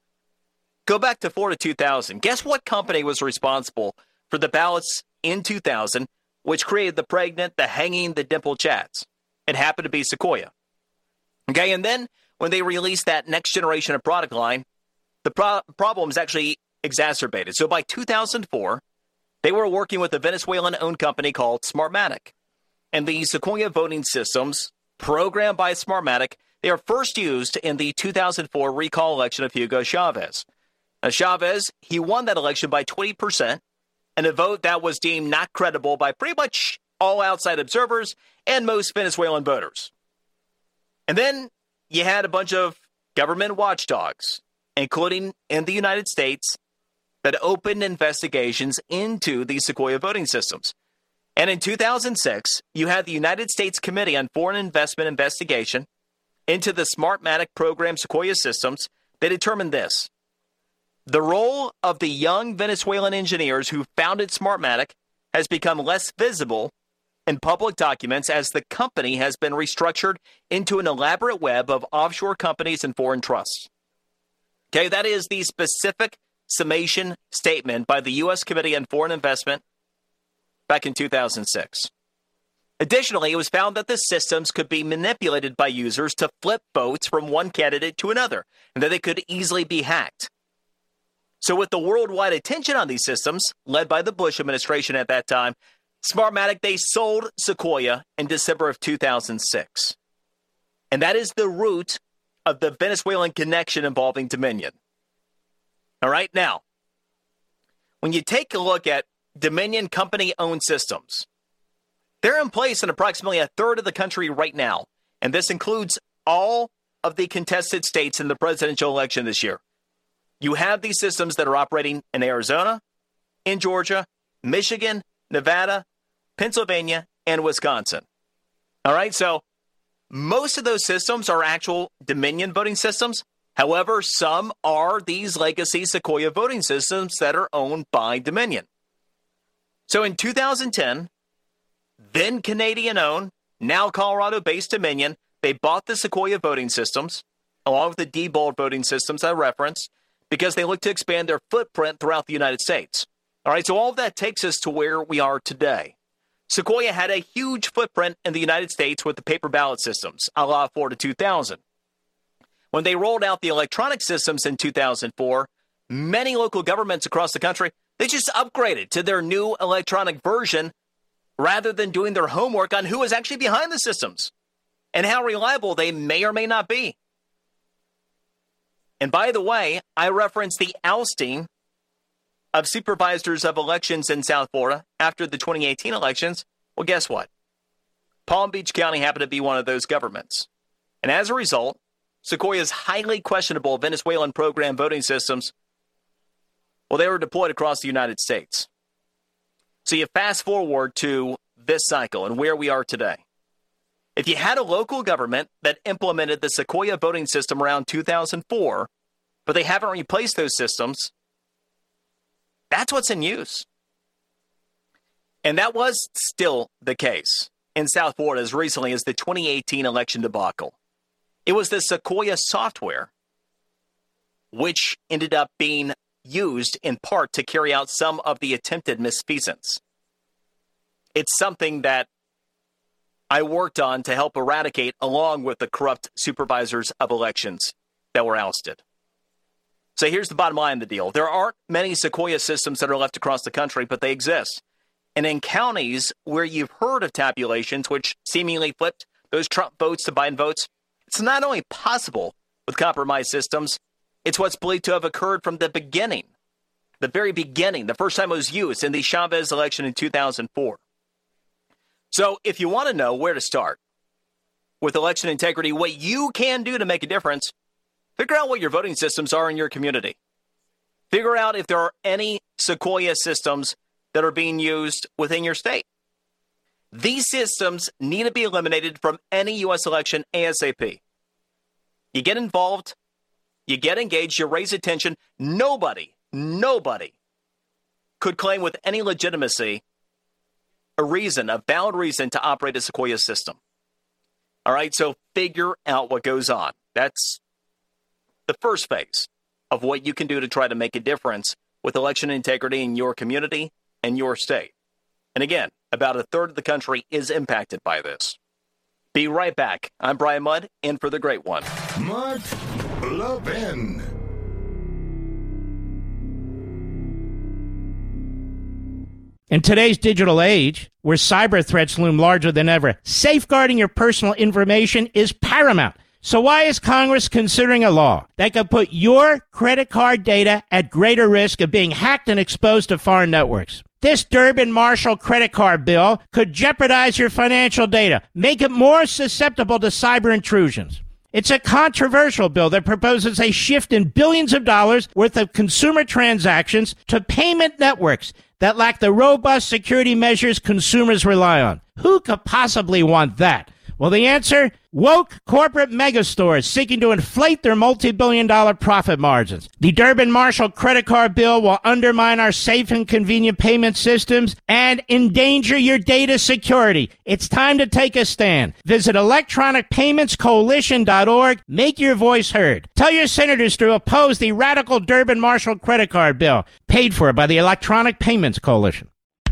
Go back to Florida 2000. Guess what company was responsible for the ballots in 2000, which created the pregnant, the hanging, the dimple chads? It happened to be Sequoia. Okay, and then when they released that next generation of product line, the problems actually exacerbated. So by 2004, they were working with a Venezuelan-owned company called Smartmatic. And the Sequoia voting systems, programmed by Smartmatic, they are first used in the 2004 recall election of Hugo Chavez. Now, Chavez, he won that election by 20%, and a vote that was deemed not credible by pretty much all outside observers and most Venezuelan voters. And then you had a bunch of government watchdogs, including in the United States, that opened investigations into the Sequoia voting systems. And in 2006, you had the United States Committee on Foreign Investment Investigation into the Smartmatic program Sequoia systems. They determined this: the role of the young Venezuelan engineers who founded Smartmatic has become less visible in public documents as the company has been restructured into an elaborate web of offshore companies and foreign trusts. Okay, that is the specific summation statement by the U.S. Committee on Foreign Investment back in 2006. Additionally, it was found that the systems could be manipulated by users to flip votes from one candidate to another, and that they could easily be hacked. So with the worldwide attention on these systems, led by the Bush administration at that time, Smartmatic, they sold Sequoia in December of 2006. And that is the root of the Venezuelan connection involving Dominion. All right, now, when you take a look at Dominion company-owned systems, they're in place in approximately a third of the country right now, and this includes all of the contested states in the presidential election this year. You have these systems that are operating in Arizona, in Georgia, Michigan, Nevada, Pennsylvania, and Wisconsin. All right, so most of those systems are actual Dominion voting systems. However, some are these legacy Sequoia voting systems that are owned by Dominion. So in 2010, then Canadian-owned, now Colorado-based Dominion, they bought the Sequoia voting systems, along with the Diebold voting systems I referenced, because they look to expand their footprint throughout the United States. All right, so all of that takes us to where we are today. Sequoia had a huge footprint in the United States with the paper ballot systems, a la Florida 2000. When they rolled out the electronic systems in 2004, many local governments across the country, they just upgraded to their new electronic version rather than doing their homework on who is actually behind the systems and how reliable they may or may not be. And by the way, I referenced the ousting of supervisors of elections in South Florida after the 2018 elections. Well, guess what? Palm Beach County happened to be one of those governments. And as a result, Sequoia's highly questionable Venezuelan program voting systems, well, they were deployed across the United States. So you fast forward to this cycle and where we are today. If you had a local government that implemented the Sequoia voting system around 2004, but they haven't replaced those systems, that's what's in use. And that was still the case in South Florida as recently as the 2018 election debacle. It was the Sequoia software which ended up being used in part to carry out some of the attempted misfeasance. It's something that I worked on to help eradicate along with the corrupt supervisors of elections that were ousted. So here's the bottom line of the deal. There aren't many Sequoia systems that are left across the country, but they exist. And in counties where you've heard of tabulations, which seemingly flipped those Trump votes to Biden votes, it's not only possible with compromised systems, it's what's believed to have occurred from the beginning, the very beginning, the first time it was used in the Chavez election in 2004. So if you want to know where to start with election integrity, what you can do to make a difference, figure out what your voting systems are in your community. Figure out if there are any Sequoia systems that are being used within your state. These systems need to be eliminated from any U.S. election ASAP. You get involved, you get engaged, you raise attention. Nobody could claim with any legitimacy a valid reason to operate a Sequoia system. All right, so figure out what goes on. That's the first phase of what you can do to try to make a difference with election integrity in your community and your state. And again, about a third of the country is impacted by this. Be right back. I'm Brian Mudd, in for the great one. Mark Levin. In today's digital age, where cyber threats loom larger than ever, safeguarding your personal information is paramount. So why is Congress considering a law that could put your credit card data at greater risk of being hacked and exposed to foreign networks? This Durbin-Marshall credit card bill could jeopardize your financial data, make it more susceptible to cyber intrusions. It's a controversial bill that proposes a shift in billions of dollars worth of consumer transactions to payment networks that lack the robust security measures consumers rely on. Who could possibly want that? Well, the answer? Woke corporate megastores seeking to inflate their multi-billion-dollar profit margins. The Durbin-Marshall credit card bill will undermine our safe and convenient payment systems and endanger your data security. It's time to take a stand. Visit electronicpaymentscoalition.org. Make your voice heard. Tell your senators to oppose the radical Durbin-Marshall credit card bill, paid for by the Electronic Payments Coalition.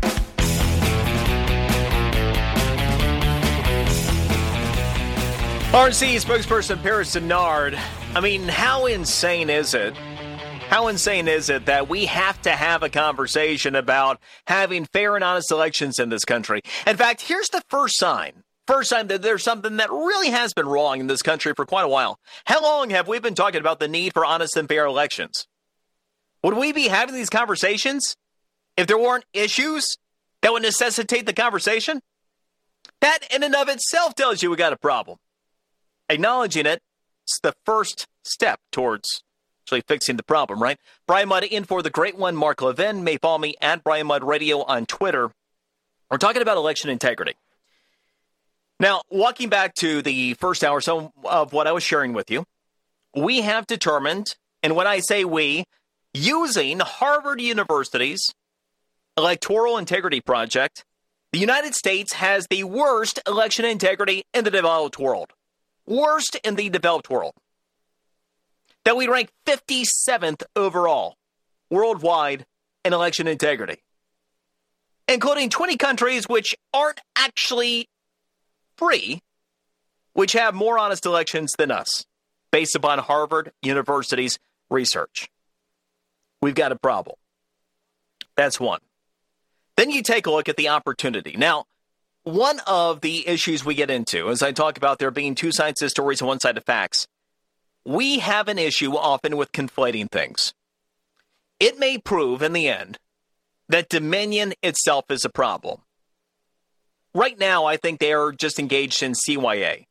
RNC spokesperson Paris Denard. I mean, how insane is it? How insane is it that we have to have a conversation about having fair and honest elections in this country? In fact, here's the first sign that there's something that really has been wrong in this country for quite a while. How long have we been talking about the need for honest and fair elections? Would we be having these conversations if there weren't issues that would necessitate the conversation? That in and of itself tells you we got a problem. Acknowledging it is the first step towards actually fixing the problem, right? Brian Mudd in for the great one, Mark Levin. May follow me at Brian Mudd Radio on Twitter. We're talking about election integrity. Now, walking back to the first hour or so of what I was sharing with you, we have determined, and when I say we, using Harvard University's Electoral Integrity Project, the United States has the worst election integrity in the developed world. Worst in the developed world. That we rank 57th overall worldwide in election integrity, including 20 countries which aren't actually free, which have more honest elections than us, based upon Harvard University's research. We've got a problem. That's one. Then you take a look at the opportunity. Now, one of the issues we get into, as I talk about there being two sides to stories and one side to facts, we have an issue often with conflating things. It may prove in the end that Dominion itself is a problem. Right now, I think they are just engaged in CYA.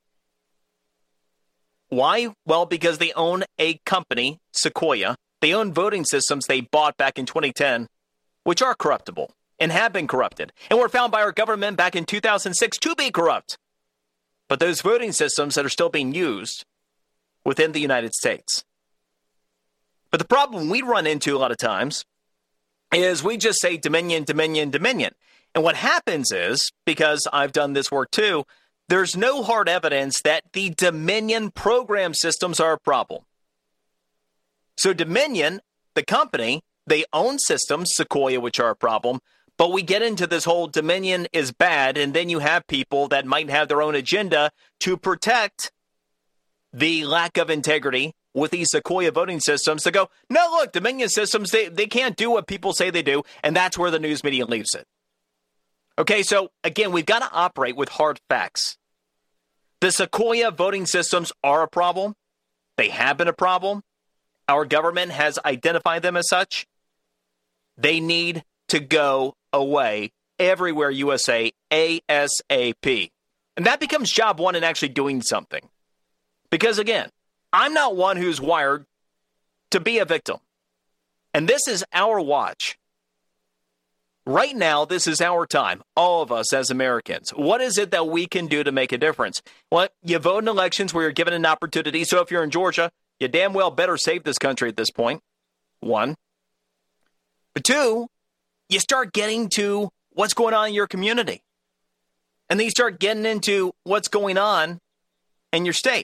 Why? Well, because they own a company, Sequoia. They own voting systems they bought back in 2010, which are corruptible and have been corrupted, and were found by our government back in 2006 to be corrupt. But those voting systems that are still being used within the United States. But the problem we run into a lot of times is we just say Dominion, Dominion, Dominion. And what happens is, because I've done this work too, there's no hard evidence that the Dominion program systems are a problem. So Dominion, the company, they own systems, Sequoia, which are a problem. But we get into this whole Dominion is bad, and then you have people that might have their own agenda to protect the lack of integrity with these Sequoia voting systems to go, no, look, Dominion systems, they can't do what people say they do, and that's where the news media leaves it. Okay, so again, we've got to operate with hard facts. The Sequoia voting systems are a problem. They have been a problem. Our government has identified them as such. They need to go away everywhere USA ASAP. And that becomes job one in actually doing something. Because again, I'm not one who's wired to be a victim. And this is our watch. Right now, this is our time, all of us as Americans. What is it that we can do to make a difference? Well, you vote in elections where you're given an opportunity. So if you're in Georgia, you damn well better save this country at this point. One. But two, you start getting to what's going on in your community. And then you start getting into what's going on in your state.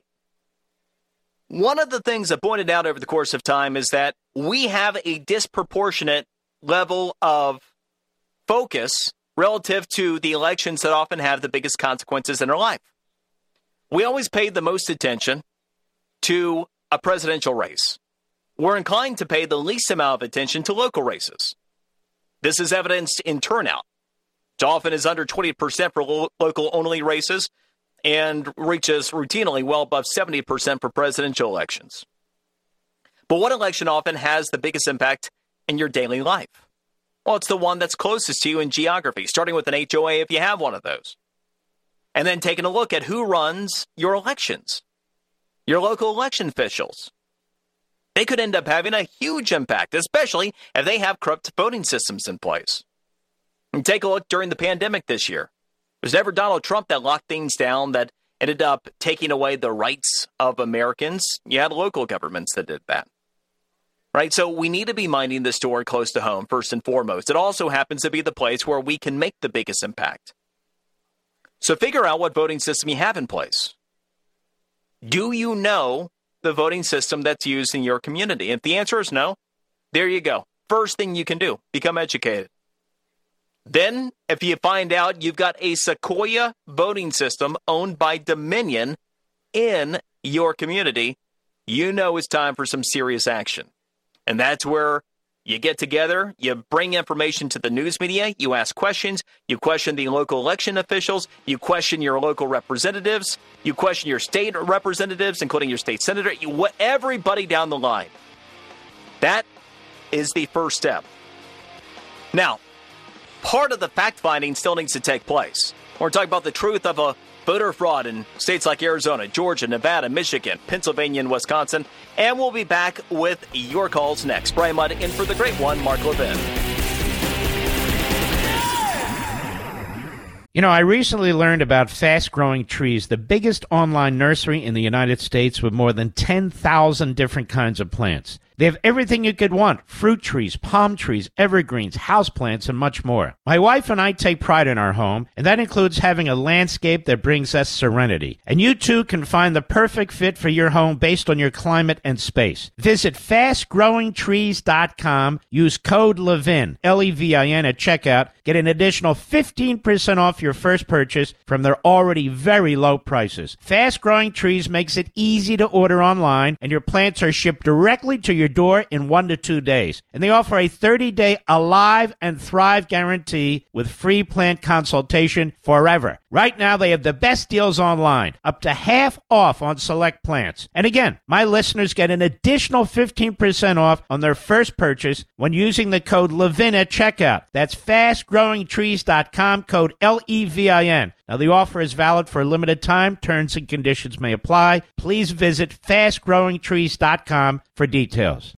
One of the things I pointed out over the course of time is that we have a disproportionate level of focus relative to the elections that often have the biggest consequences in our life. We always pay the most attention to a presidential race. We're inclined to pay the least amount of attention to local races. This is evidenced in turnout, which often is under 20% for local-only races and reaches routinely well above 70% for presidential elections. But what election often has the biggest impact in your daily life? Well, it's the one that's closest to you in geography, starting with an HOA if you have one of those. And then taking a look at who runs your elections, your local election officials. They could end up having a huge impact, especially if they have corrupt voting systems in place. And take a look during the pandemic this year. It was never Donald Trump that locked things down, that ended up taking away the rights of Americans. You had local governments that did that. Right, so we need to be minding this story close to home, first and foremost. It also happens to be the place where we can make the biggest impact. So figure out what voting system you have in place. Do you know the voting system that's used in your community? If the answer is no, there you go. First thing you can do, become educated. Then, if you find out you've got a Sequoia voting system owned by Dominion in your community, you know it's time for some serious action. And that's where you get together, you bring information to the news media, you ask questions, you question the local election officials, you question your local representatives, you question your state representatives, including your state senator, everybody down the line. That is the first step. Now, part of the fact-finding still needs to take place. We're talking about the truth of a voter fraud in states like Arizona, Georgia, Nevada, Michigan, Pennsylvania, and Wisconsin. And we'll be back with your calls next. Brian Mudd in for the great one, Mark Levin. You know, I recently learned about Fast Growing Trees, the biggest online nursery in the United States with more than 10,000 different kinds of plants. They have everything you could want: fruit trees, palm trees, evergreens, houseplants, and much more. My wife and I take pride in our home, and that includes having a landscape that brings us serenity. And you too can find the perfect fit for your home based on your climate and space. Visit fastgrowingtrees.com. Use code LEVIN, L-E-V-I-N, at checkout. Get an additional 15% off your first purchase from their already very low prices. Fast Growing Trees makes it easy to order online, and your plants are shipped directly to your door in 1 to 2 days. And they offer a 30-day Alive and Thrive guarantee with free plant consultation forever. Right now, they have the best deals online, up to half off on select plants. And again, my listeners get an additional 15% off on their first purchase when using the code LEVIN at checkout. That's fastgrowingtrees.com, code LEVIN. Now, the offer is valid for a limited time. Terms and conditions may apply. Please visit fastgrowingtrees.com for details.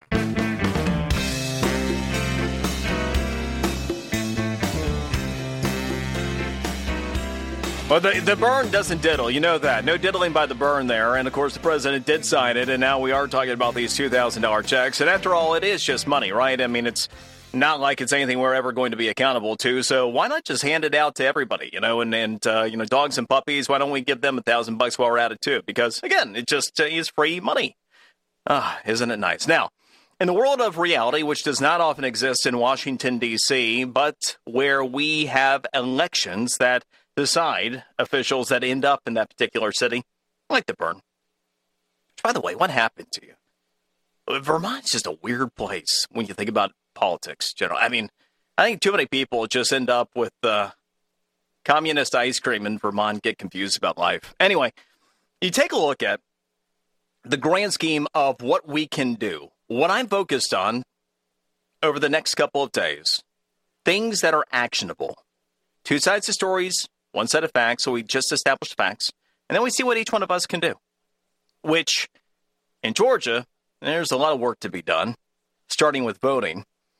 Well, the burn doesn't diddle. You know that. No diddling by the burn there. And, of course, the president did sign it, and now we are talking about these $2,000 checks. And after all, it is just money, right? I mean, it's not like it's anything we're ever going to be accountable to. So why not just hand it out to everybody, you know, and dogs and puppies, why don't we give them $1,000 while we're at it too? Because again, it just is free money. Isn't it nice? Now, in the world of reality, which does not often exist in Washington, D.C., but where we have elections that decide officials that end up in that particular city, like the burn. By the way, what happened to you? Vermont's just a weird place when you think about politics, generally. I mean, I think too many people just end up with communist ice cream in Vermont, get confused about life. Anyway, you take a look at the grand scheme of what we can do. What I'm focused on over the next couple of days, things that are actionable. 2 sides of stories, 1 set of facts, so we just established facts, and then we see what each one of us can do. Which, in Georgia, there's a lot of work to be done, starting with voting.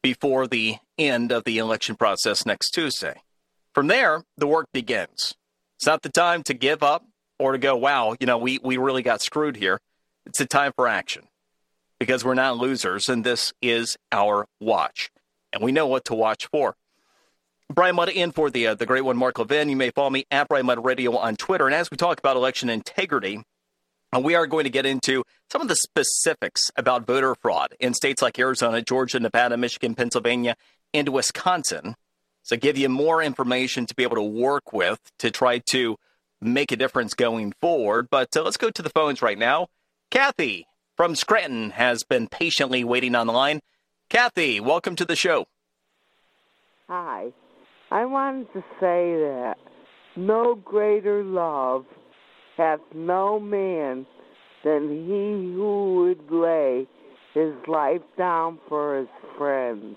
before the end of the election process next Tuesday. From there, the work begins. It's not the time to give up or to go, wow, we really got screwed here. It's a time for action because we're not losers, and this is our watch. And we know what to watch for. Brian Mudd in for the great one, Mark Levin. You may follow me at Brian Mudd Radio on Twitter. And as we talk about election integrity, we are going to get into some of the specifics about voter fraud in states like Arizona, Georgia, Nevada, Michigan, Pennsylvania, and Wisconsin. So give you more information to be able to work with to try to make a difference going forward. But let's go to the phones right now. Kathy from Scranton has been patiently waiting on the line. Kathy, welcome to the show. Hi. I wanted to say that no greater love hath no man than he who would lay his life down for his friends.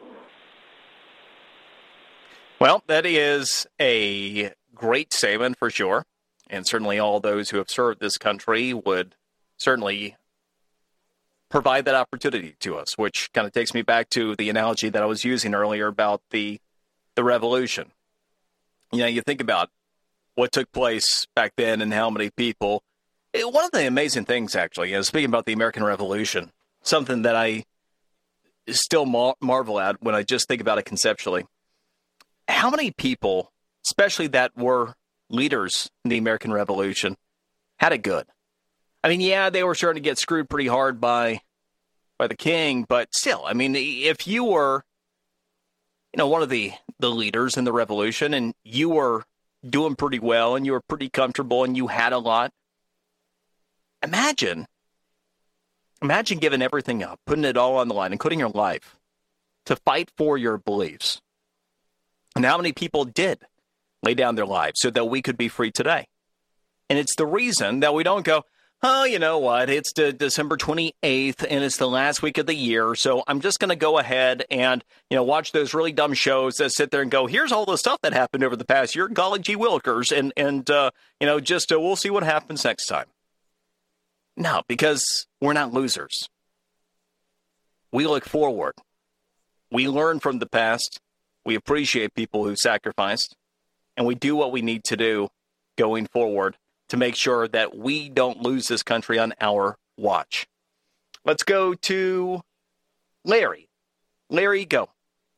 Well, that is a great statement for sure. And certainly all those who have served this country would certainly provide that opportunity to us, which kind of takes me back to the analogy that I was using earlier about the revolution. You think about what took place back then and how many people. One of the amazing things, actually, speaking about the American Revolution, something that I still marvel at when I just think about it conceptually. How many people, especially that were leaders in the American Revolution, had it good? I mean, yeah, they were starting to get screwed pretty hard by the king, but still, I mean, if you were, one of the leaders in the revolution and you were doing pretty well and you were pretty comfortable and you had a lot, imagine giving everything up, putting it all on the line, including your life, to fight for your beliefs. And how many people did lay down their lives so that we could be free today? And it's the reason that we don't go, oh, you know what, it's December 28th, and it's the last week of the year, so I'm just going to go ahead and, watch those really dumb shows that sit there and go, here's all the stuff that happened over the past year, golly gee willikers, and we'll see what happens next time. No, because we're not losers. We look forward. We learn from the past. We appreciate people who sacrificed, and we do what we need to do going forward to make sure that we don't lose this country on our watch. Let's go to Larry. Larry, go.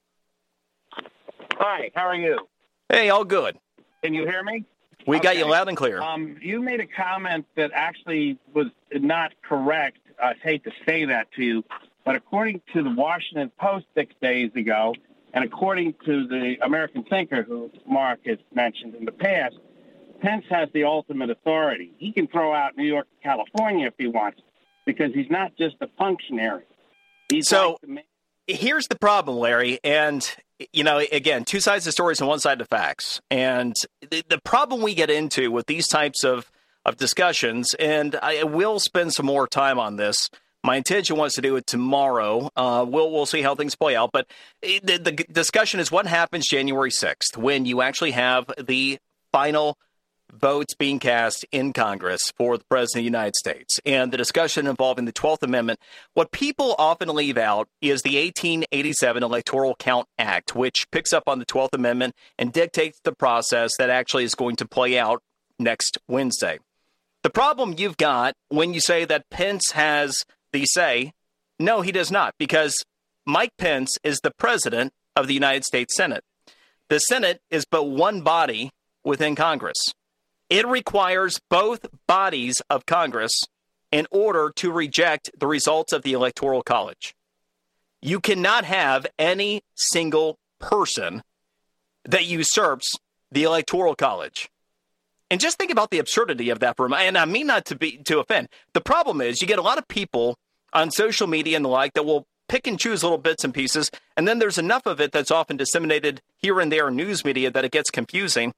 Hi, how are you? Hey, all good. Can you hear me? We got you loud and clear. You made a comment that actually was not correct. I hate to say that to you, but according to the Washington Post 6 days ago, and according to the American Thinker, who Mark has mentioned in the past, Pence has the ultimate authority. He can throw out New York and California if he wants, because he's not just a functionary. Here's the problem, Larry, and, again, two sides of stories and one side of facts. And the problem we get into with these types of discussions, and I will spend some more time on this. My intention was to do it tomorrow. We'll see how things play out. But the discussion is what happens January 6th when you actually have the final votes being cast in Congress for the President of the United States, and the discussion involving the 12th Amendment. What people often leave out is the 1887 Electoral Count Act, which picks up on the 12th Amendment and dictates the process that actually is going to play out next Wednesday. The problem you've got when you say that Pence has the say, no, he does not, because Mike Pence is the president of the United States Senate. The Senate is but one body within Congress. It requires both bodies of Congress in order to reject the results of the Electoral College. You cannot have any single person that usurps the Electoral College. And just think about the absurdity of that for a moment. And I mean not to offend. The problem is you get a lot of people on social media and the like that will pick and choose little bits and pieces, and then there's enough of it that's often disseminated here and there in news media that it gets confusing.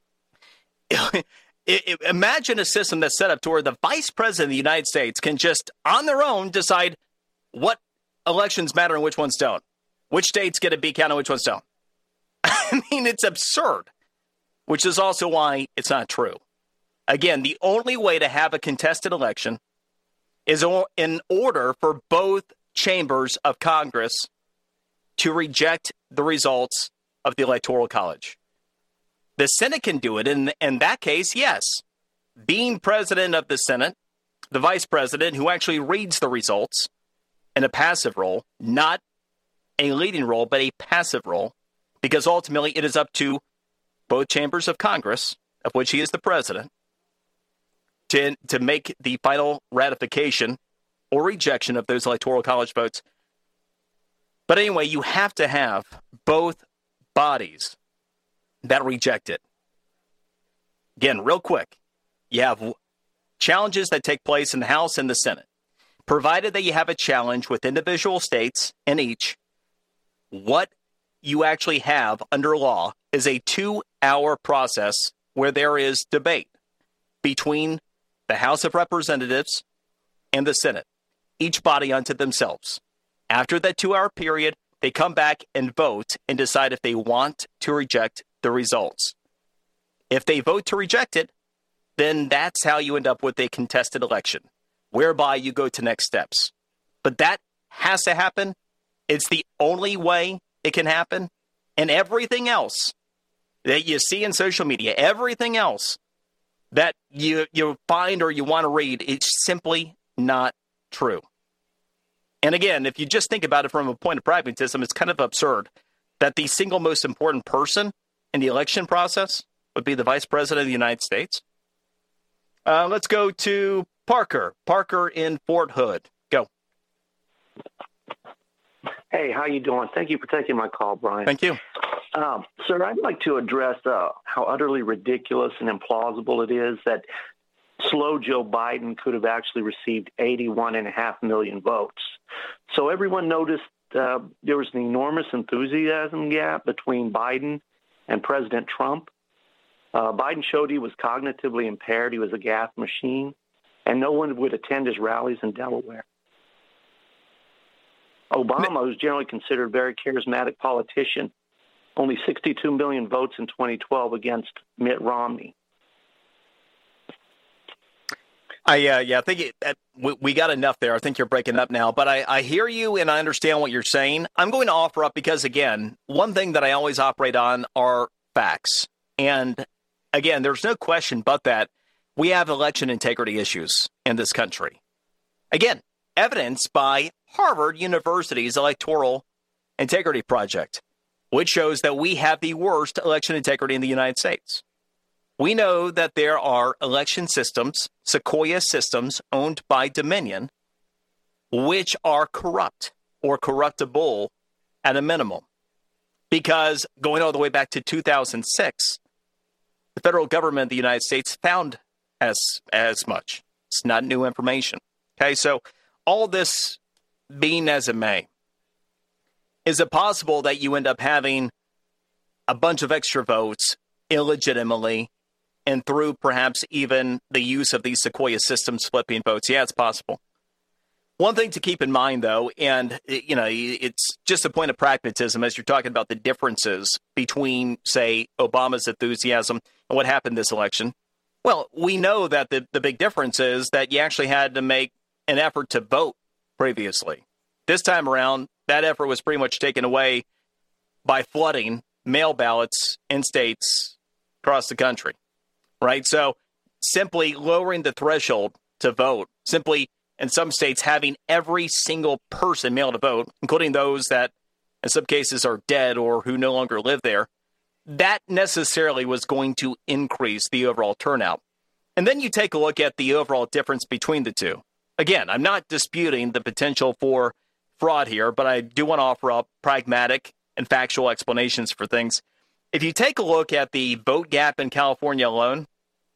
Imagine a system that's set up to where the vice president of the United States can just, on their own, decide what elections matter and which ones don't. Which states get a B count and which ones don't. I mean, it's absurd, which is also why it's not true. Again, the only way to have a contested election is in order for both chambers of Congress to reject the results of the Electoral College. The Senate can do it. In that case, yes. Being president of the Senate, the vice president who actually reads the results in a passive role, not a leading role, but a passive role, because ultimately it is up to both chambers of Congress, of which he is the president, to make the final ratification or rejection of those Electoral College votes. But anyway, you have to have both bodies that reject it. Again, real quick, you have challenges that take place in the House and the Senate. Provided that you have a challenge with individual states in each, what you actually have under law is a 2-hour process where there is debate between the House of Representatives and the Senate, each body unto themselves. After that 2-hour period, they come back and vote and decide if they want to reject the results. If they vote to reject it, then that's how you end up with a contested election, whereby you go to next steps. But that has to happen. It's the only way it can happen. And everything else that you see in social media, everything else that you find or you want to read, it's simply not true. And again, if you just think about it from a point of pragmatism, it's kind of absurd that the single most important person in the election process would be the Vice President of the United States. Let's go to Parker. Parker in Fort Hood. Go. Hey, how you doing? Thank you for taking my call, Brian. Thank you. Sir, I'd like to address how utterly ridiculous and implausible it is that slow Joe Biden could have actually received 81.5 million votes. So everyone noticed there was an enormous enthusiasm gap between Biden and President Trump. Biden showed he was cognitively impaired. He was a gas machine, and no one would attend his rallies in Delaware. Obama was generally considered a very charismatic politician, only 62 million votes in 2012 against Mitt Romney. I think we got enough there. I think you're breaking up now, but I hear you and I understand what you're saying. I'm going to offer up because, again, one thing that I always operate on are facts. And again, there's no question but that we have election integrity issues in this country. Again, evidenced by Harvard University's Electoral Integrity Project, which shows that we have the worst election integrity in the United States. We know that there are election systems, Sequoia systems owned by Dominion, which are corrupt or corruptible at a minimum. Because going all the way back to 2006, the federal government of the United States found as much. It's not new information. Okay, so all this being as it may, is it possible that you end up having a bunch of extra votes illegitimately and through perhaps even the use of these Sequoia systems flipping votes? Yeah, it's possible. One thing to keep in mind, though, and it's just a point of pragmatism as you're talking about the differences between, say, Obama's enthusiasm and what happened this election. Well, we know that the big difference is that you actually had to make an effort to vote previously. This time around, that effort was pretty much taken away by flooding mail ballots in states across the country, right? So simply lowering the threshold to vote, simply in some states having every single person mailed a vote, including those that in some cases are dead or who no longer live there, that necessarily was going to increase the overall turnout. And then you take a look at the overall difference between the two. Again, I'm not disputing the potential for fraud here, but I do want to offer up pragmatic and factual explanations for things. If you take a look at the vote gap in California alone,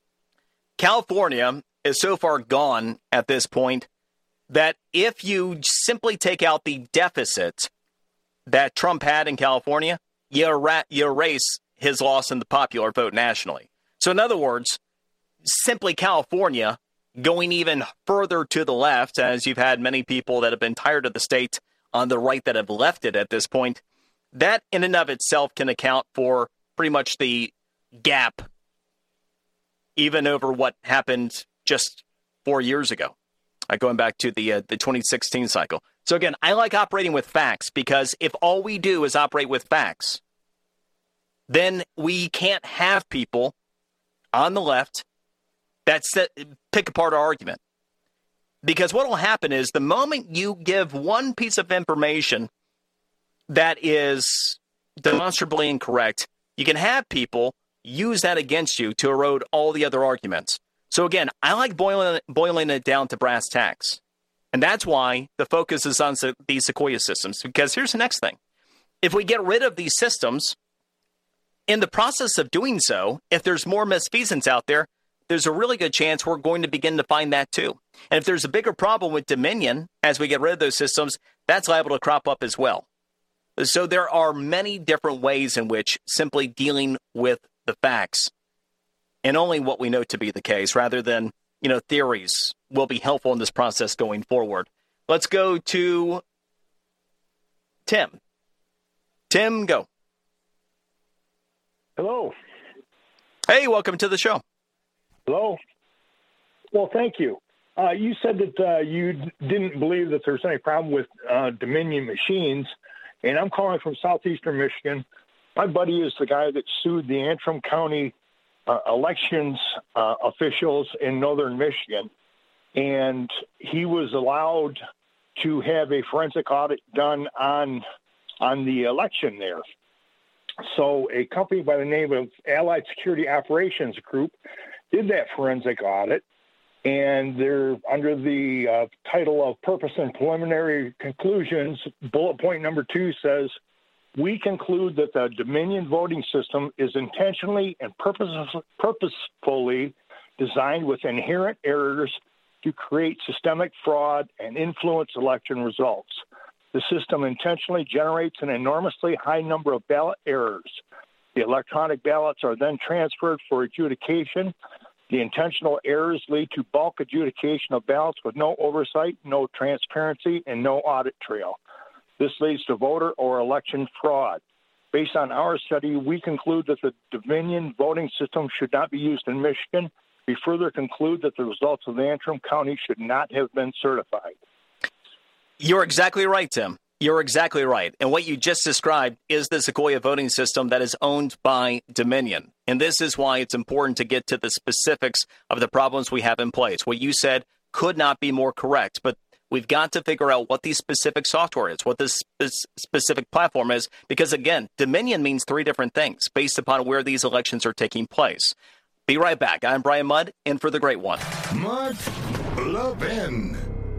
California is so far gone at this point that if you simply take out the deficit that Trump had in California, you erase his loss in the popular vote nationally. So in other words, simply California going even further to the left, as you've had many people that have been tired of the state on the right that have left it at this point, that in and of itself can account for pretty much the gap, even over what happened just 4 years ago, going back to the 2016 cycle. So again, I like operating with facts because if all we do is operate with facts, then we can't have people on the left that pick apart our argument. Because what will happen is the moment you give one piece of information that is demonstrably incorrect, you can have people use that against you to erode all the other arguments. So again, I like boiling it down to brass tacks. And that's why the focus is on these Sequoia systems. Because here's the next thing. If we get rid of these systems, in the process of doing so, if there's more misfeasance out there, there's a really good chance we're going to begin to find that too. And if there's a bigger problem with Dominion, as we get rid of those systems, that's liable to crop up as well. So there are many different ways in which simply dealing with the facts and only what we know to be the case, rather than, theories, will be helpful in this process going forward. Let's go to Tim. Tim, go. Hello. Hey, welcome to the show. Hello. Well, thank you. You said that you didn't believe that there's any problem with Dominion machines, and I'm calling from southeastern Michigan. My buddy is the guy that sued the Antrim County elections officials in northern Michigan, and he was allowed to have a forensic audit done on the election there. So a company by the name of Allied Security Operations Group did that forensic audit, and they're under the title of Purpose and Preliminary Conclusions. Bullet point number 2 says, we conclude that the Dominion voting system is intentionally and purposefully designed with inherent errors to create systemic fraud and influence election results. The system intentionally generates an enormously high number of ballot errors. The electronic ballots are then transferred for adjudication. The intentional errors lead to bulk adjudication of ballots with no oversight, no transparency, and no audit trail. This leads to voter or election fraud. Based on our study, we conclude that the Dominion voting system should not be used in Michigan. We further conclude that the results of the Antrim County should not have been certified. You're exactly right, Tim. You're exactly right. And what you just described is the Sequoia voting system that is owned by Dominion. And this is why it's important to get to the specifics of the problems we have in place. What you said could not be more correct, but we've got to figure out what the specific software is, what this specific platform is, because, again, Dominion means 3 different things based upon where these elections are taking place. Be right back. I'm Brian Mudd, in for the Great One. Mark Levin.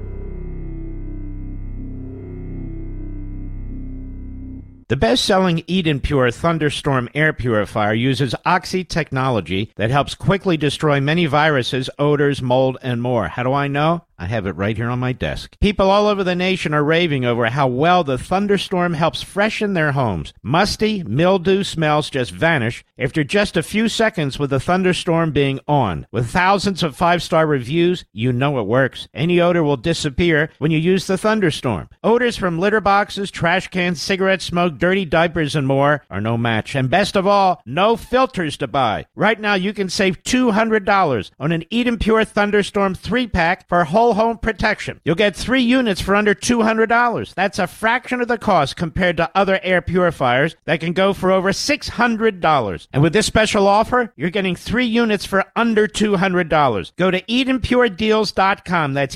The best-selling Eden Pure Thunderstorm air purifier uses Oxy technology that helps quickly destroy many viruses, odors, mold, and more. How do I know? I have it right here on my desk. People all over the nation are raving over how well the Thunderstorm helps freshen their homes. Musty, mildew smells just vanish after just a few seconds with the Thunderstorm being on. With thousands of 5-star reviews, you know it works. Any odor will disappear when you use the Thunderstorm. Odors from litter boxes, trash cans, cigarette smoke, dirty diapers, and more are no match. And best of all, no filters to buy. Right now, you can save $200 on an Eden Pure Thunderstorm 3-pack for whole home protection. You'll get 3 units for under $200. That's a fraction of the cost compared to other air purifiers that can go for over $600. And with this special offer, you're getting 3 units for under $200. Go to EdenPureDeals.com. That's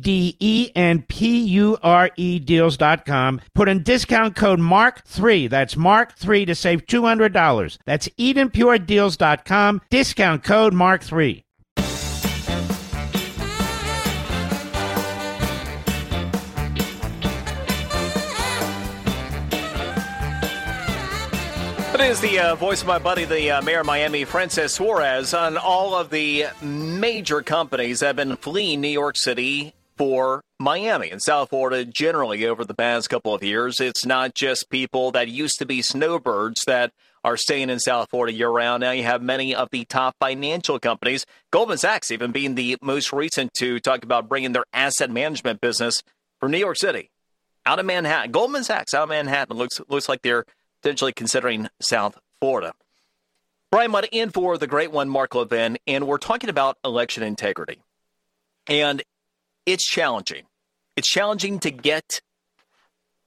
EDENPURE deals.com. Put in discount code MARK3. That's MARK3 to save $200. That's EdenPureDeals.com. Discount code MARK3. It is the voice of my buddy, the mayor of Miami, Francis Suarez, on all of the major companies that have been fleeing New York City for Miami and South Florida generally over the past couple of years. It's not just people that used to be snowbirds that are staying in South Florida year-round. Now you have many of the top financial companies, Goldman Sachs even being the most recent to talk about bringing their asset management business from New York City out of Manhattan. Goldman Sachs out of Manhattan looks like they're potentially considering South Florida. Brian Mudd in for the Great One, Mark Levin, and we're talking about election integrity. And it's challenging. It's challenging to get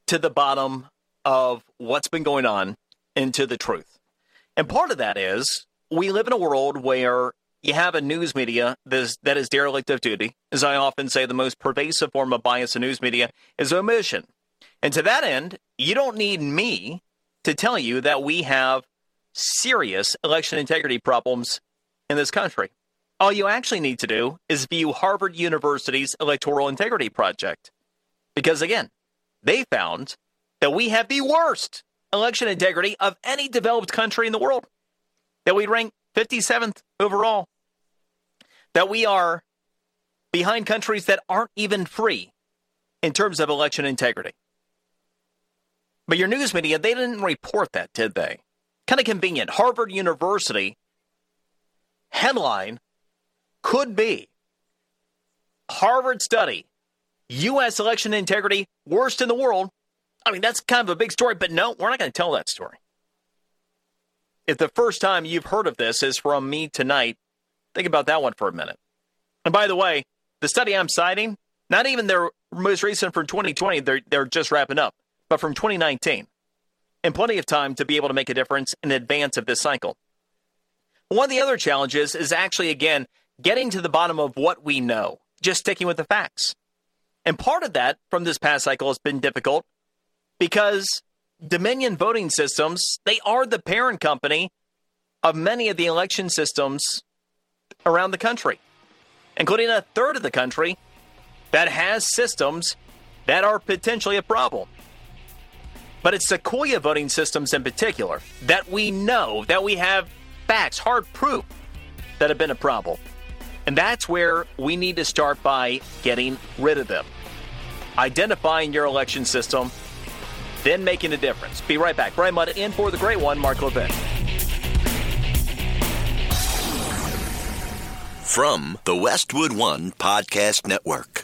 to the bottom of what's been going on and to the truth. And part of that is we live in a world where you have a news media that is derelict of duty. As I often say, the most pervasive form of bias in news media is omission. And to that end, you don't need me to tell you that we have serious election integrity problems in this country. All you actually need to do is view Harvard University's Electoral Integrity Project. Because again, they found that we have the worst election integrity of any developed country in the world. That we rank 57th overall. That we are behind countries that aren't even free in terms of election integrity. But your news media, they didn't report that, did they? Kind of convenient. Harvard University headline could be Harvard study, U.S. election integrity, worst in the world. I mean, that's kind of a big story, but no, we're not going to tell that story. If the first time you've heard of this is from me tonight, think about that one for a minute. And by the way, the study I'm citing, not even their most recent from 2020, they're just wrapping up, but from 2019. And plenty of time to be able to make a difference in advance of this cycle. One of the other challenges is actually, again, getting to the bottom of what we know, just sticking with the facts. And part of that from this past cycle has been difficult because Dominion voting systems, they are the parent company of many of the election systems around the country, including a third of the country that has systems that are potentially a problem. But it's Sequoia voting systems in particular that we know, that we have facts, hard proof that have been a problem. And that's where we need to start by getting rid of them. Identifying your election system, then making a difference. Be right back. Brian Mudd in for the great one, Mark Levin. From the Westwood One Podcast Network.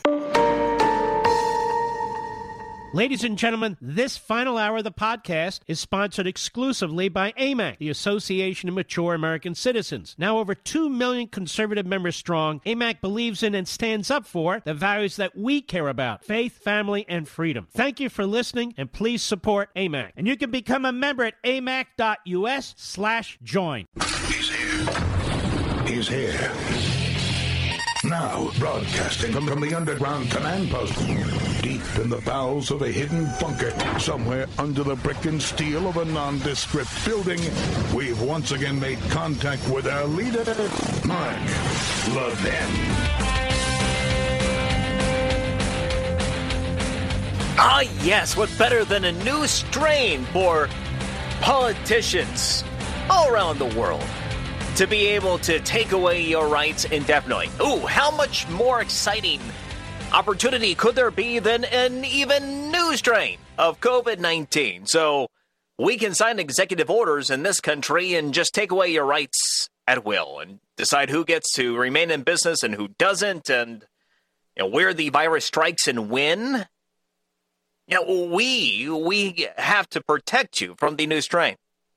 Ladies and gentlemen, this final hour of the podcast is sponsored exclusively by AMAC, the Association of Mature American Citizens. Now over 2 million conservative members strong, AMAC believes in and stands up for the values that we care about: faith, family, and freedom. Thank you for listening, and please support AMAC. And you can become a member at amac.us/join. He's here. Now, broadcasting from the underground command post, deep in the bowels of a hidden bunker, somewhere under the brick and steel of a nondescript building, we've once again made contact with our leader, Mark Levin. Ah, yes, what better than a new strain for politicians all around the world to be able to take away your rights indefinitely. Ooh, how much more exciting opportunity could there be than an even new strain of COVID-19? So we can sign executive orders in this country and just take away your rights at will and decide who gets to remain in business and who doesn't, and where the virus strikes and when. We have to protect you from the new strain.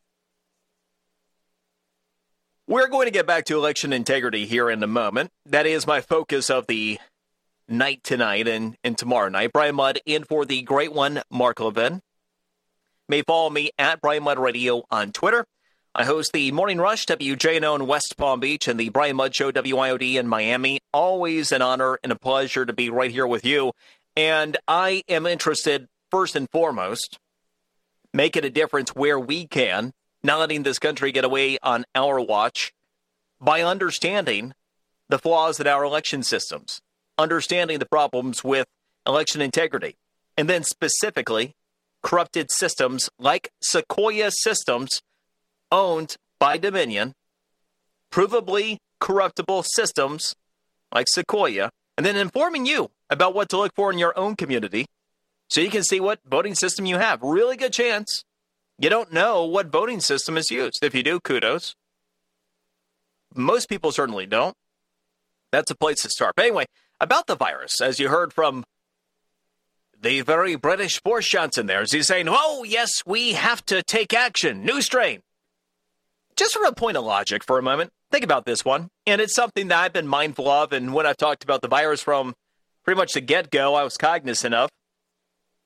We're going to get back to election integrity here in a moment. That is my focus of the night tonight and tomorrow night. Brian Mudd in for the great one, Mark Levin. You may follow me at Brian Mudd Radio on Twitter. I host the Morning Rush, WJNO in West Palm Beach, and the Brian Mudd Show, WIOD in Miami. Always an honor and a pleasure to be right here with you. And I am interested, first and foremost, making a difference where we can, not letting this country get away on our watch, by understanding the flaws in our election systems, understanding the problems with election integrity, and then specifically corrupted systems like Sequoia Systems, owned by Dominion, provably corruptible systems like Sequoia, and then informing you about what to look for in your own community so you can see what voting system you have. Really good chance you don't know what voting system is used. If you do, kudos. Most people certainly don't. That's a place to start. But anyway, about the virus, as you heard from the very British Boris Johnson there, as he's saying, oh, yes, we have to take action. New strain. Just from a point of logic for a moment, think about this one. And it's something that I've been mindful of. And when I've talked about the virus from pretty much the get-go, I was cognizant of.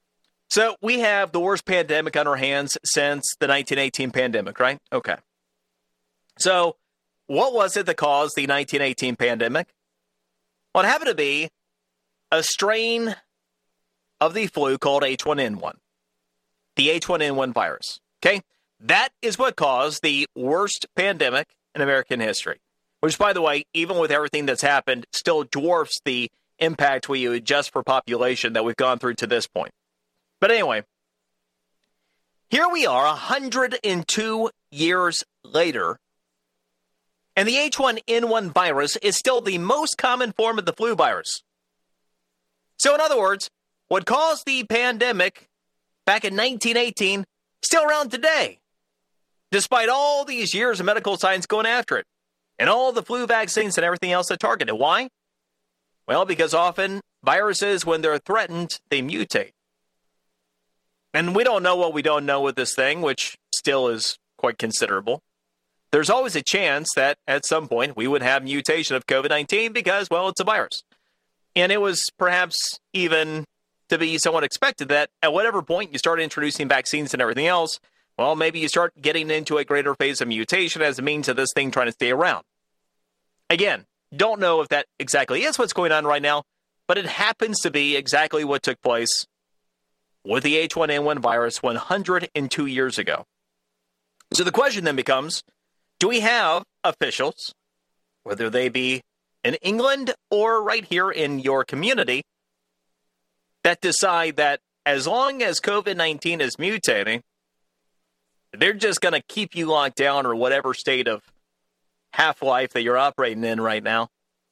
So we have the worst pandemic on our hands since the 1918 pandemic, right? Okay. So what was it that caused the 1918 pandemic? Well, it happened to be a strain of the flu called H1N1, the H1N1 virus. Okay? That is what caused the worst pandemic in American history, which, by the way, even with everything that's happened, still dwarfs the impact we adjust for population that we've gone through to this point. But anyway, here we are 102 years later, and the H1N1 virus is still the most common form of the flu virus. So in other words, what caused the pandemic back in 1918 still around today, despite all these years of medical science going after it, and all the flu vaccines and everything else that target it. Why? Well, because often viruses, when they're threatened, they mutate. And we don't know what we don't know with this thing, which still is quite considerable. There's always a chance that at some point we would have mutation of COVID-19 because, well, it's a virus. And it was perhaps even to be somewhat expected that at whatever point you start introducing vaccines and everything else, well, maybe you start getting into a greater phase of mutation as a means of this thing trying to stay around. Again, don't know if that exactly is what's going on right now, but it happens to be exactly what took place with the H1N1 virus 102 years ago. So the question then becomes, do we have officials, whether they be in England or right here in your community, that decide that as long as COVID-19 is mutating, they're just going to keep you locked down or whatever state of half-life that you're operating in right now?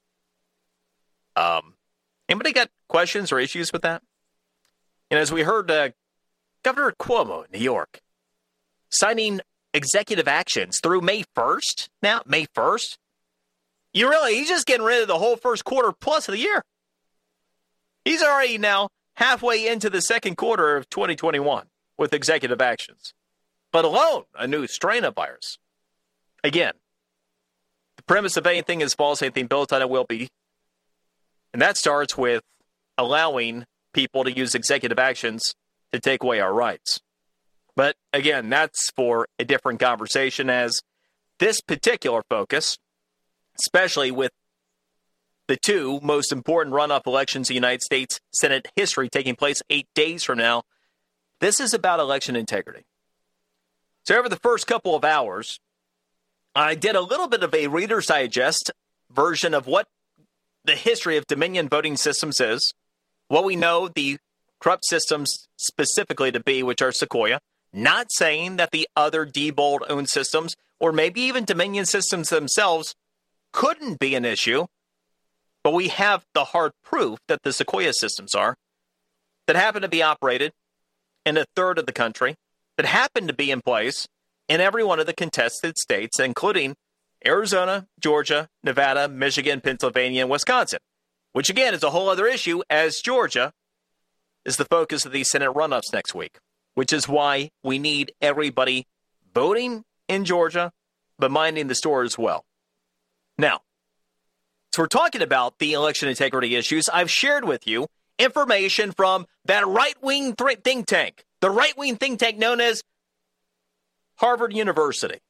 Anybody got questions or issues with that? And as we heard, Governor Cuomo in New York signing executive actions through May 1st. Now, May 1st? He's just getting rid of the whole first quarter plus of the year. He's already now halfway into the second quarter of 2021 with executive actions, let alone a new strain of virus. Again, the premise of anything is false, anything built on it will be. And that starts with allowing people to use executive actions to take away our rights. But again, that's for a different conversation, as this particular focus, especially with the two most important runoff elections in the United States Senate history taking place 8 days from now, this is about election integrity. So over the first couple of hours, I did a little bit of a Reader's Digest version of what the history of Dominion voting systems is, what we know the corrupt systems specifically to be, which are Sequoia, not saying that the other Diebold-owned systems, or maybe even Dominion systems themselves, couldn't be an issue, but we have the hard proof that the Sequoia systems are, that happen to be operated in a third of the country, that happen to be in place in every one of the contested states, including Arizona, Georgia, Nevada, Michigan, Pennsylvania, and Wisconsin, which again is a whole other issue, as Georgia is the focus of these Senate runoffs next week, which is why we need everybody voting in Georgia, but minding the store as well. Now, so we're talking about the election integrity issues. I've shared with you information from that right-wing think tank, the right-wing think tank known as Harvard University.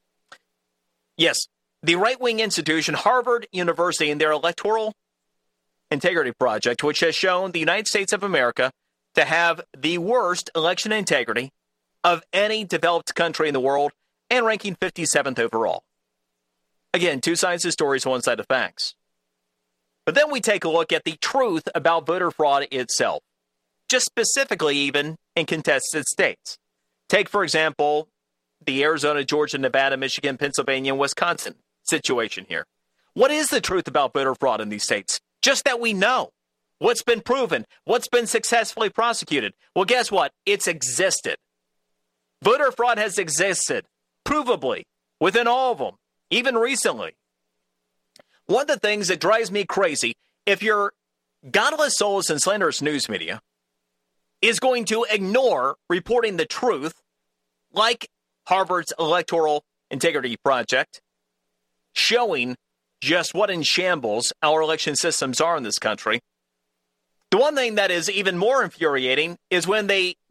Yes, the right-wing institution, Harvard University, and their Electoral Integrity Project, which has shown the United States of America to have the worst election integrity of any developed country in the world, and ranking 57th overall. Again, two sides of stories, one side of facts. But then we take a look at the truth about voter fraud itself, just specifically even in contested states. Take, for example, the Arizona, Georgia, Nevada, Michigan, Pennsylvania, and Wisconsin situation here. What is the truth about voter fraud in these states? Just that we know. What's been proven? What's been successfully prosecuted? Well, guess what? It's existed. Voter fraud has existed, provably, within all of them, even recently. One of the things that drives me crazy, if your godless souls and slanderous news media is going to ignore reporting the truth, like Harvard's Electoral Integrity Project, showing just what in shambles our election systems are in this country. The one thing that is even more infuriating is when they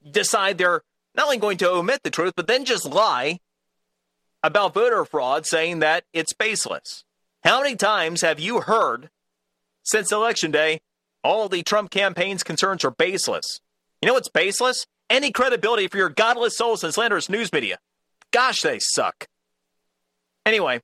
decide they're not only going to omit the truth, but then just lie about voter fraud, saying that it's baseless. How many times have you heard since Election Day, all the Trump campaign's concerns are baseless? You know what's baseless? Any credibility for your godless souls and slanderous news media. Gosh, they suck. Anyway,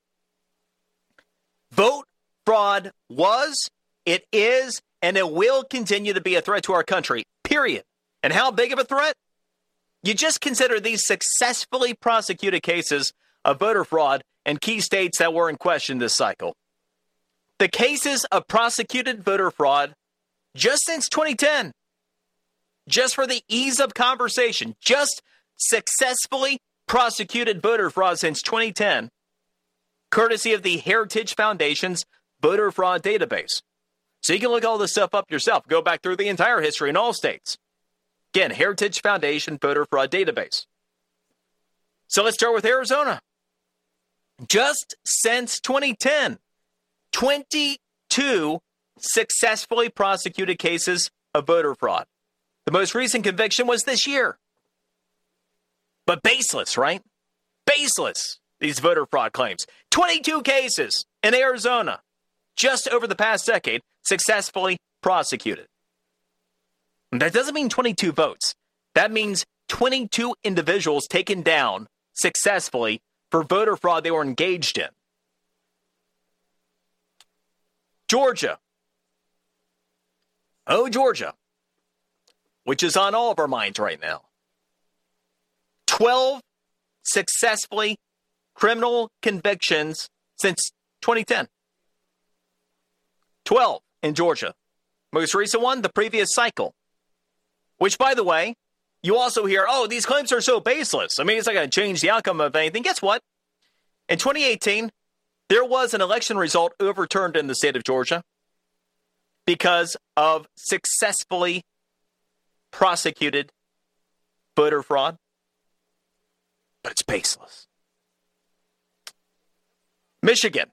vote fraud was, it is, and it will continue to be a threat to our country, period. And how big of a threat? You just consider these successfully prosecuted cases of voter fraud in key states that were in question this cycle. The cases of prosecuted voter fraud just since 2010, just for the ease of conversation, just successfully prosecuted voter fraud since 2010, courtesy of the Heritage Foundation's voter fraud database. So you can look all this stuff up yourself. Go back through the entire history in all states. Again, Heritage Foundation voter fraud database. So let's start with Arizona. Just since 2010, 22 successfully prosecuted cases of voter fraud. The most recent conviction was this year. But baseless, right? Baseless, these voter fraud claims. 22 cases in Arizona, just over the past decade, successfully prosecuted. And that doesn't mean 22 votes. That means 22 individuals taken down successfully for voter fraud they were engaged in. Georgia. Oh, Georgia, which is on all of our minds right now. 12 successfully criminal convictions since 2010. 12 in Georgia. Most recent one, the previous cycle. Which, by the way, you also hear, oh, these claims are so baseless. I mean, it's not going to change the outcome of anything. Guess what? In 2018, there was an election result overturned in the state of Georgia because of successfully prosecuted voter fraud. But it's baseless. Michigan.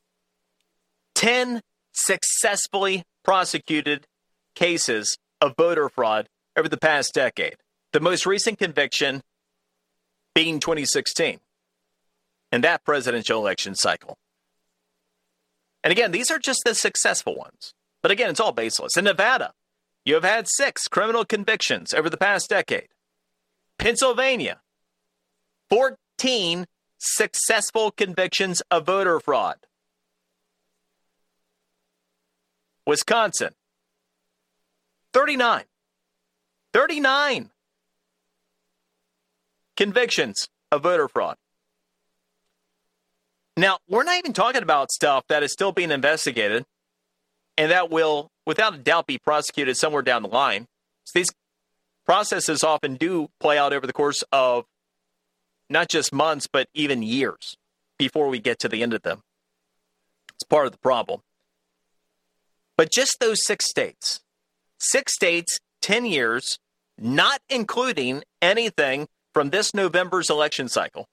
10 successfully prosecuted cases of voter fraud over the past decade. The most recent conviction being 2016 in that presidential election cycle. And again, these are just the successful ones. But again, it's all baseless. In Nevada, you have had 6 criminal convictions over the past decade. Pennsylvania, 14 successful convictions of voter fraud. Wisconsin, 39 convictions of voter fraud. Now, we're not even talking about stuff that is still being investigated and that will, without a doubt, be prosecuted somewhere down the line. So these processes often do play out over the course of not just months, but even years before we get to the end of them. It's part of the problem. But just those 6 states, 10 years, not including anything from this November's election cycle.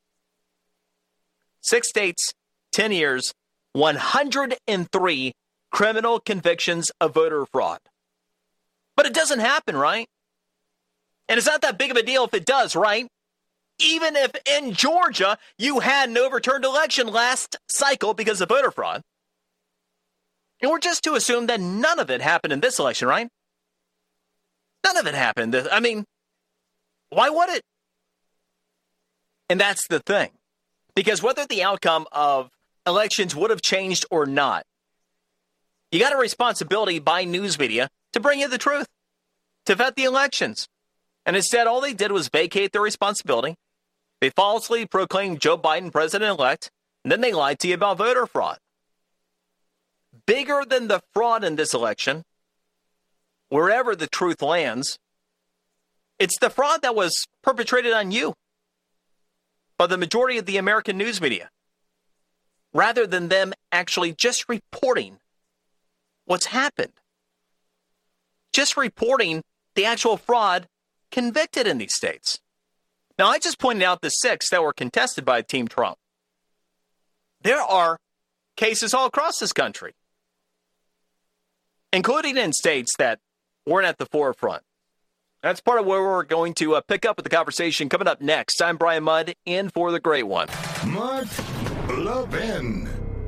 6 states, 10 years, 103 criminal convictions of voter fraud. But it doesn't happen, right? And it's not that big of a deal if it does, right? Even if in Georgia you had an overturned election last cycle because of voter fraud. And we're just to assume that none of it happened in this election, right? None of it happened. I mean, why would it? And that's the thing. Because whether the outcome of elections would have changed or not, you got a responsibility by news media to bring you the truth, to vet the elections. And instead, all they did was vacate their responsibility. They falsely proclaimed Joe Biden president-elect, and then they lied to you about voter fraud. Bigger than the fraud in this election, wherever the truth lands, it's the fraud that was perpetrated on you by the majority of the American news media, rather than them actually just reporting what's happened. Just reporting the actual fraud convicted in these states. Now, I just pointed out the 6 that were contested by Team Trump. There are cases all across this country, including in states that weren't at the forefront. That's part of where we're going to pick up with the conversation coming up next. I'm Brian Mudd, in for the Great One. Mark Levin.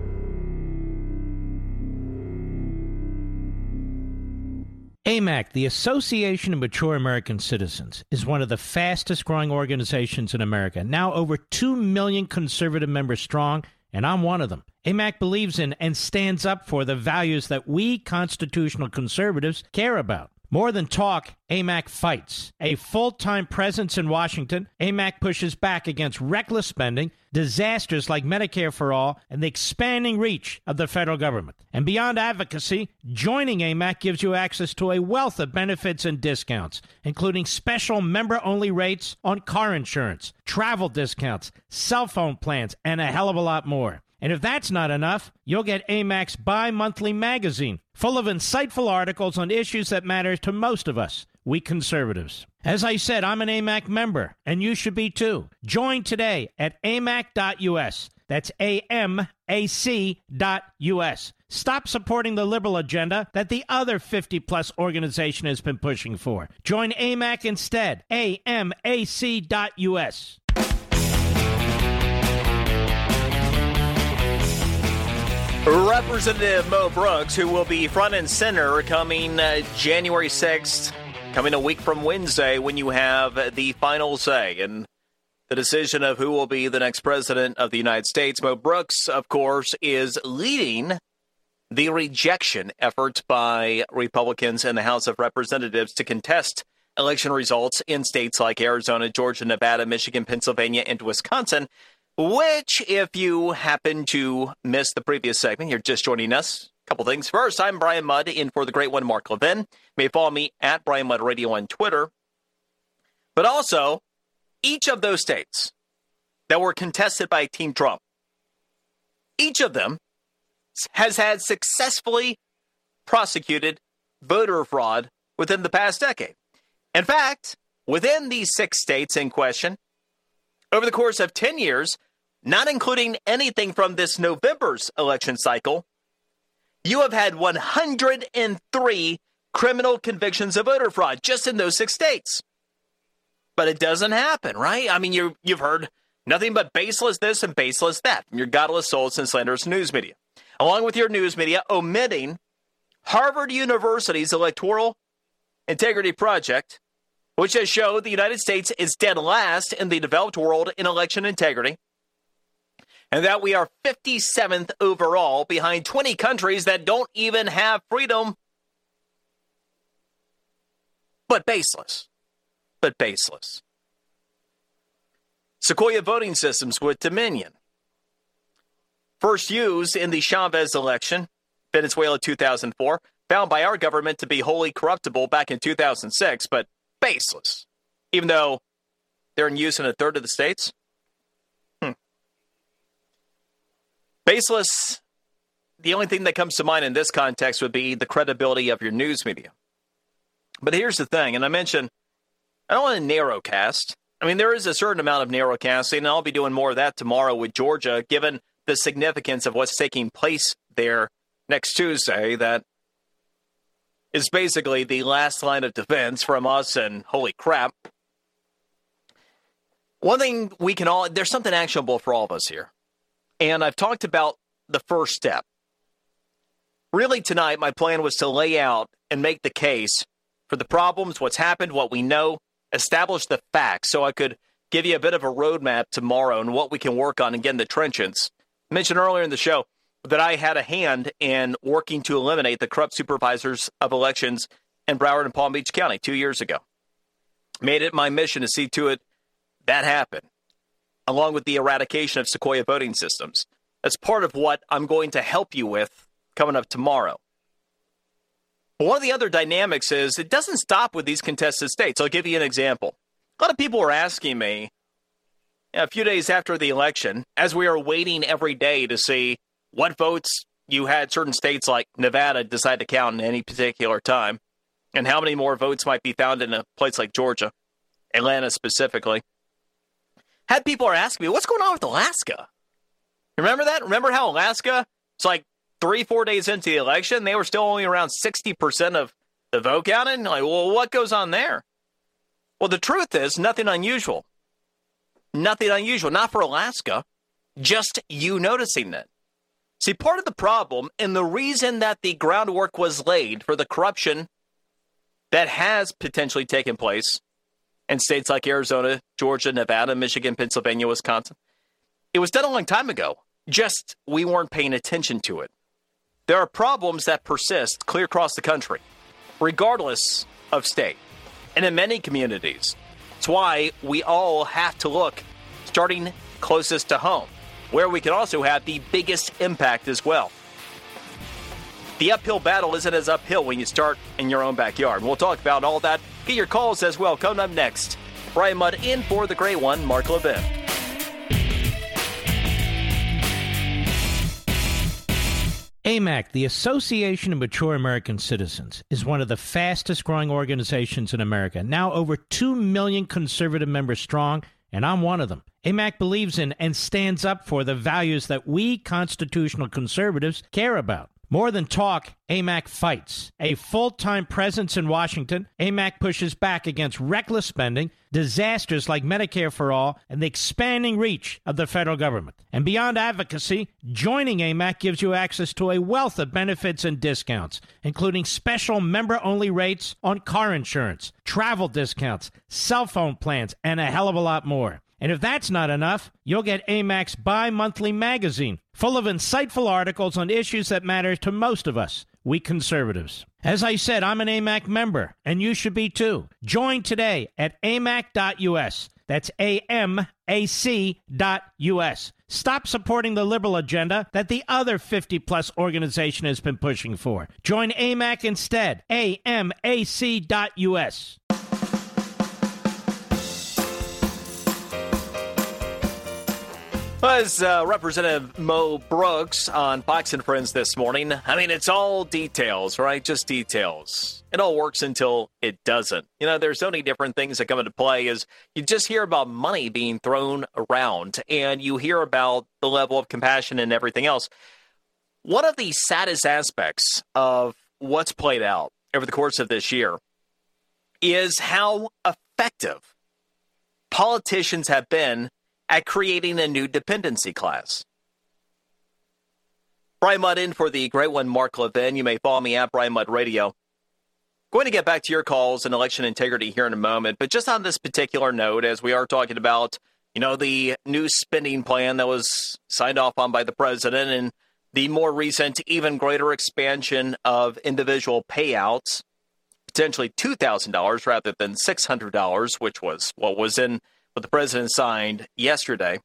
AMAC, the Association of Mature American Citizens, is one of the fastest-growing organizations in America, now over 2 million conservative members strong, and I'm one of them. AMAC believes in and stands up for the values that we constitutional conservatives care about. More than talk, AMAC fights. A full-time presence in Washington, AMAC pushes back against reckless spending, disasters like Medicare for All, and the expanding reach of the federal government. And beyond advocacy, joining AMAC gives you access to a wealth of benefits and discounts, including special member-only rates on car insurance, travel discounts, cell phone plans, and a hell of a lot more. And if that's not enough, you'll get AMAC's bi-monthly magazine, full of insightful articles on issues that matter to most of us, we conservatives. As I said, I'm an AMAC member, and you should be too. Join today at amac.us. That's AMAC.us. Stop supporting the liberal agenda that the other 50-plus organization has been pushing for. Join AMAC instead. AMAC.us. Representative Mo Brooks, who will be front and center coming January 6th, coming a week from Wednesday when you have the final say in the decision of who will be the next president of the United States. Mo Brooks, of course, is leading the rejection effort by Republicans in the House of Representatives to contest election results in states like Arizona, Georgia, Nevada, Michigan, Pennsylvania, and Wisconsin, which, if you happen to miss the previous segment, you're just joining us. A couple things. First, I'm Brian Mudd, in for the Great One, Mark Levin. You may follow me at Brian Mudd Radio on Twitter. But also, each of those states that were contested by Team Trump, each of them has had successfully prosecuted voter fraud within the past decade. In fact, within these 6 states in question, over the course of 10 years, not including anything from this November's election cycle, you have had 103 criminal convictions of voter fraud just in those 6 states. But it doesn't happen, right? I mean, you've heard nothing but baseless this and baseless that from your godless souls and slanderous news media, along with your news media omitting Harvard University's Electoral Integrity Project, which has showed the United States is dead last in the developed world in election integrity, and that we are 57th overall behind 20 countries that don't even have freedom. But baseless. Sequoia voting systems with Dominion. First used in the Chavez election, Venezuela 2004, found by our government to be wholly corruptible back in 2006, but baseless, even though they're in use in a third of the states. Baseless, the only thing that comes to mind in this context would be the credibility of your news media. But here's the thing, and I mentioned, I don't want to narrowcast. I mean, there is a certain amount of narrowcasting, and I'll be doing more of that tomorrow with Georgia, given the significance of what's taking place there next Tuesday. That is basically the last line of defense from us, and holy crap. One thing we can all, there's something actionable for all of us here. And I've talked about the first step. Really tonight, my plan was to lay out and make the case for the problems, what's happened, what we know, establish the facts so I could give you a bit of a roadmap tomorrow and what we can work on and get in the trenches. I mentioned earlier in the show that I had a hand in working to eliminate the corrupt supervisors of elections in Broward and Palm Beach County 2 years ago. Made it my mission to see to it that happened, along with the eradication of Sequoia voting systems. That's part of what I'm going to help you with coming up tomorrow. One of the other dynamics is it doesn't stop with these contested states. I'll give you an example. A lot of people were asking me a few days after the election, as we are waiting every day to see what votes you had certain states like Nevada decide to count in any particular time, and how many more votes might be found in a place like Georgia, Atlanta specifically. Had people are asking me, what's going on with Alaska? Remember that? Remember how Alaska, it's like 3-4 days into the election, they were still only around 60% of the vote counted? Like, well, what goes on there? Well, the truth is nothing unusual. Nothing unusual. Not for Alaska. Just you noticing it. See, part of the problem and the reason that the groundwork was laid for the corruption that has potentially taken place in states like Arizona, Georgia, Nevada, Michigan, Pennsylvania, Wisconsin, it was done a long time ago. Just we weren't paying attention to it. There are problems that persist clear across the country, regardless of state, and in many communities. That's why we all have to look starting closest to home, where we can also have the biggest impact as well. The uphill battle isn't as uphill when you start in your own backyard. We'll talk about all that. Get your calls as well. Coming up next, Brian Mudd in for the great one, Mark Levin. AMAC, the Association of Mature American Citizens, is one of the fastest growing organizations in America. Now over 2 million conservative members strong, and I'm one of them. AMAC believes in and stands up for the values that we constitutional conservatives care about. More than talk, AMAC fights. A full-time presence in Washington, AMAC pushes back against reckless spending, disasters like Medicare for All, and the expanding reach of the federal government. And beyond advocacy, joining AMAC gives you access to a wealth of benefits and discounts, including special member-only rates on car insurance, travel discounts, cell phone plans, and a hell of a lot more. And if that's not enough, you'll get AMAC's bi-monthly magazine, full of insightful articles on issues that matter to most of us, we conservatives. As I said, I'm an AMAC member, and you should be too. Join today at amac.us. That's AMAC.us. Stop supporting the liberal agenda that the other 50-plus organization has been pushing for. Join AMAC instead. AMAC.us. Was Representative Mo Brooks on Fox and Friends this morning. I mean, it's all details, right? Just details. It all works until it doesn't. You know, there's so many different things that come into play is you just hear about money being thrown around and you hear about the level of compassion and everything else. One of the saddest aspects of what's played out over the course of this year is how effective politicians have been at creating a new dependency class. Brian Mudd in for the great one, Mark Levin. You may follow me at Brian Mudd Radio. Going to get back to your calls and election integrity here in a moment, but just on this particular note, as we are talking about, you know, the new spending plan that was signed off on by the president and the more recent, even greater expansion of individual payouts, potentially $2,000 rather than $600, which was what was in what the president signed yesterday.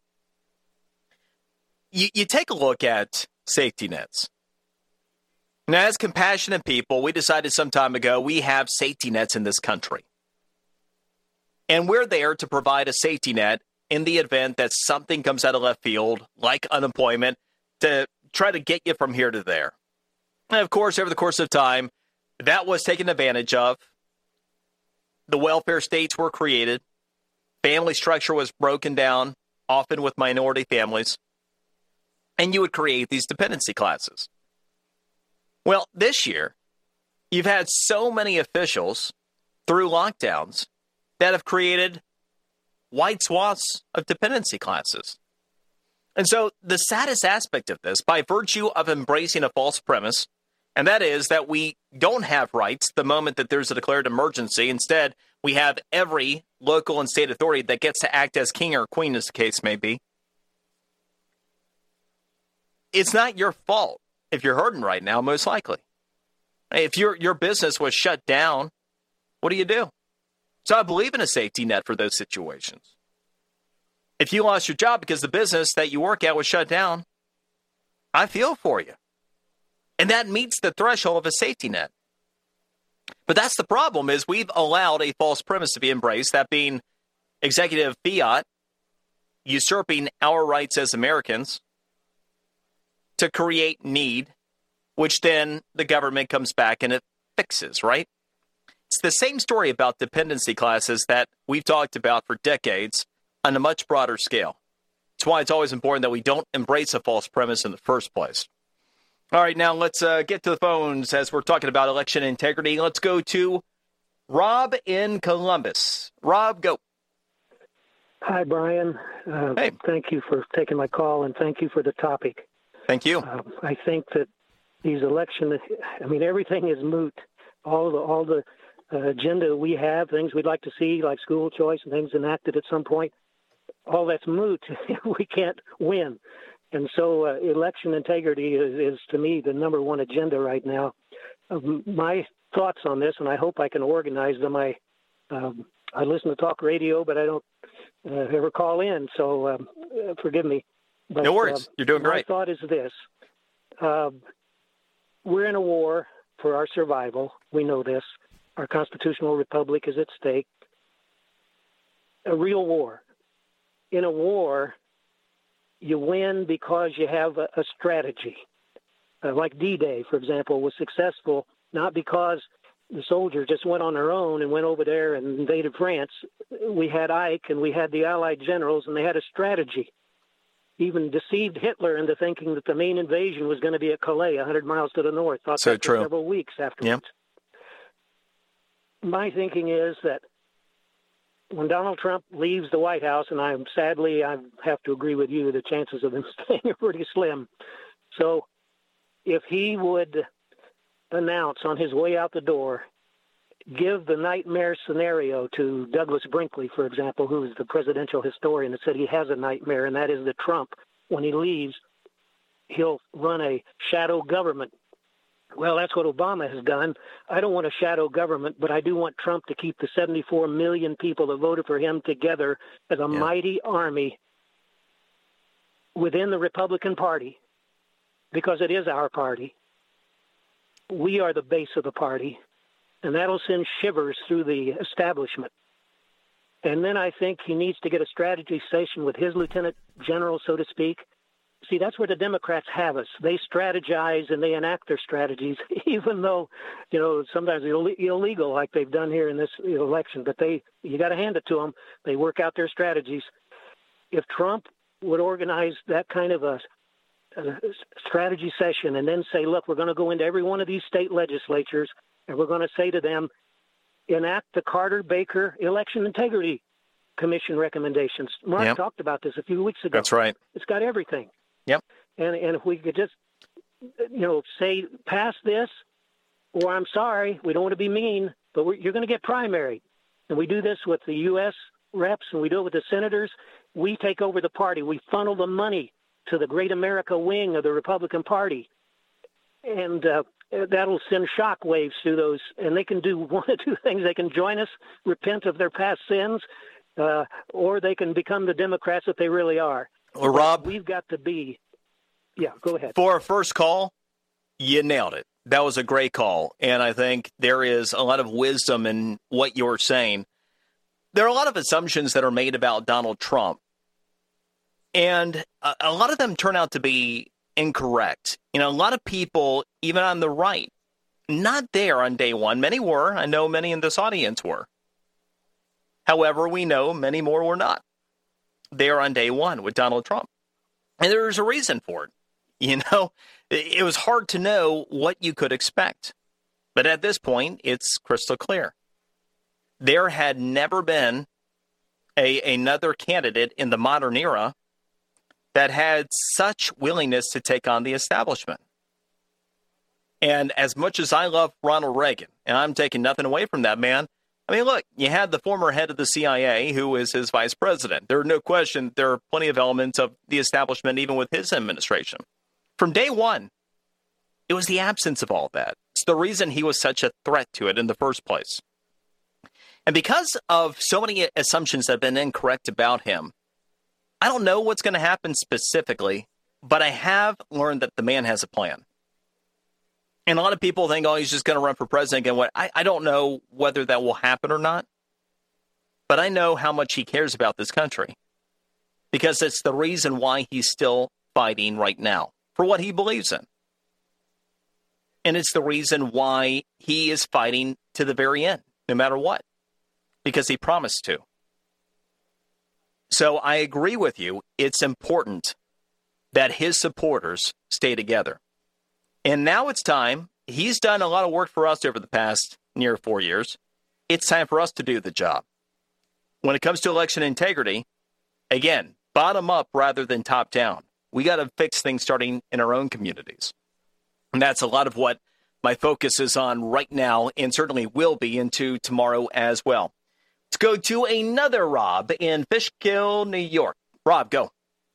You take a look at safety nets. Now, as compassionate people, we decided some time ago we have safety nets in this country. And we're there to provide a safety net in the event that something comes out of left field, like unemployment, to try to get you from here to there. And of course, over the course of time, that was taken advantage of. The welfare states were created. Family structure was broken down, often with minority families, and you would create these dependency classes. Well, this year, you've had so many officials through lockdowns that have created wide swaths of dependency classes. And so the saddest aspect of this, by virtue of embracing a false premise, and that is that we don't have rights the moment that there's a declared emergency. Instead, we have every local and state authority that gets to act as king or queen, as the case may be. It's not your fault if you're hurting right now, most likely. If your business was shut down, what do you do? So I believe in a safety net for those situations. If you lost your job because the business that you work at was shut down, I feel for you. And that meets the threshold of a safety net. But that's the problem, is we've allowed a false premise to be embraced, that being executive fiat, usurping our rights as Americans to create need, which then the government comes back and it fixes, right? It's the same story about dependency classes that we've talked about for decades on a much broader scale. It's why it's always important that we don't embrace a false premise in the first place. All right, now let's get to the phones as we're talking about election integrity. Let's go to Rob in Columbus. Rob, go. Hi, Brian. Hey. Thank you for taking my call, and thank you for the topic. Thank you. I think that these elections, everything is moot. All the agenda we have, things we'd like to see, like school choice and things enacted at some point, all that's moot. We can't win. And so election integrity is, to me, the number one agenda right now. My thoughts on this, and I hope I can organize them. I listen to talk radio, but I don't ever call in, so forgive me. But, no worries. You're doing great. My thought is this. We're in a war for our survival. We know this. Our constitutional republic is at stake. A real war. In a war, you win because you have a strategy. Like D-Day, for example, was successful not because the soldiers just went on their own and went over there and invaded France. We had Ike and we had the Allied generals, and they had a strategy. Even deceived Hitler into thinking that the main invasion was going to be at Calais, 100 miles to the north. Thought so that true. For several weeks afterwards. Yep. My thinking is that when Donald Trump leaves the White House, and I have to agree with you, the chances of him staying are pretty slim. So if he would announce on his way out the door, give the nightmare scenario to Douglas Brinkley, for example, who is the presidential historian that said he has a nightmare, and that is that Trump, when he leaves, he'll run a shadow government. Well, that's what Obama has done. I don't want a shadow government, but I do want Trump to keep the 74 million people that voted for him together as a mighty army within the Republican Party, because it is our party. We are the base of the party, and that'll send shivers through the establishment. And then I think he needs to get a strategy session with his lieutenant general, so to speak. See, that's where the Democrats have us. They strategize and they enact their strategies, even though, sometimes illegal like they've done here in this election. But you got to hand it to them. They work out their strategies. If Trump would organize that kind of a strategy session and then say, look, we're going to go into every one of these state legislatures and we're going to say to them, enact the Carter-Baker Election Integrity Commission recommendations. Mark talked about this a few weeks ago. That's right. It's got everything. Yep. And if we could just, say, pass this, or I'm sorry, we don't want to be mean, but you're going to get primaried. And we do this with the U.S. reps and we do it with the senators. We take over the party. We funnel the money to the Great America wing of the Republican Party. And that'll send shock waves through those. And they can do one of two things. They can join us, repent of their past sins, or they can become the Democrats that they really are. Well, Rob, we've got to be. Yeah, go ahead. For our first call, you nailed it. That was a great call. And I think there is a lot of wisdom in what you're saying. There are a lot of assumptions that are made about Donald Trump. And a lot of them turn out to be incorrect. A lot of people, even on the right, not there on day one. Many were. I know many in this audience were. However, we know many more were not there on day one with Donald Trump. And there's a reason for it. It was hard to know what you could expect. But at this point, it's crystal clear. There had never been another candidate in the modern era that had such willingness to take on the establishment. And as much as I love Ronald Reagan, and I'm taking nothing away from that man, look, you had the former head of the CIA who is his vice president. There are no question there are plenty of elements of the establishment even with his administration. From day one, it was the absence of all that. It's the reason he was such a threat to it in the first place. And because of so many assumptions that have been incorrect about him, I don't know what's going to happen specifically, but I have learned that the man has a plan. And a lot of people think, he's just going to run for president. And I don't know whether that will happen or not, but I know how much he cares about this country because it's the reason why he's still fighting right now for what he believes in. And it's the reason why he is fighting to the very end, no matter what, because he promised to. So I agree with you. It's important that his supporters stay together. And now it's time. He's done a lot of work for us over the past near 4 years. it's time for us to do the job. When it comes to election integrity, again, bottom up rather than top down. We got to fix things starting in our own communities. And that's a lot of what my focus is on right now, and certainly will be into tomorrow as well. Let's go to another Rob in Fishkill, New York. Rob, go.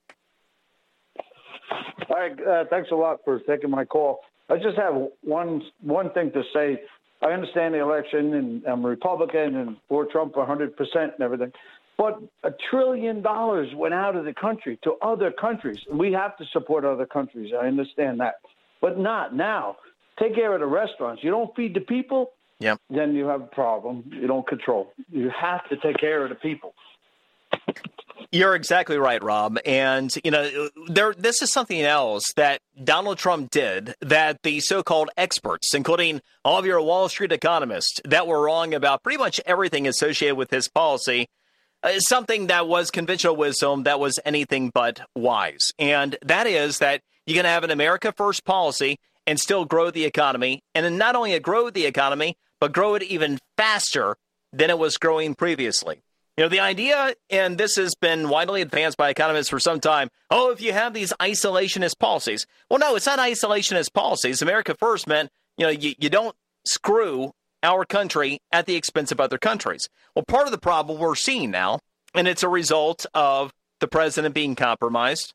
All right, thanks a lot for taking my call. I just have one thing to say. I understand the election, and I'm a Republican and for Trump 100% and everything. But $1 trillion went out of the country to other countries. We have to support other countries. I understand that. But not now. Take care of the restaurants. You don't feed the people, then you have a problem. You don't control. You have to take care of the people. You're exactly right, Rob. And, this is something else that Donald Trump did that the so-called experts, including all of your Wall Street economists, that were wrong about pretty much everything associated with his policy, something that was conventional wisdom that was anything but wise. And that is that you can have an America First policy and still grow the economy, and then not only grow the economy, but grow it even faster than it was growing previously. The idea, and this has been widely advanced by economists for some time, if you have these isolationist policies. Well, no, it's not isolationist policies. America First meant, you don't screw our country at the expense of other countries. Well, part of the problem we're seeing now, and it's a result of the president being compromised.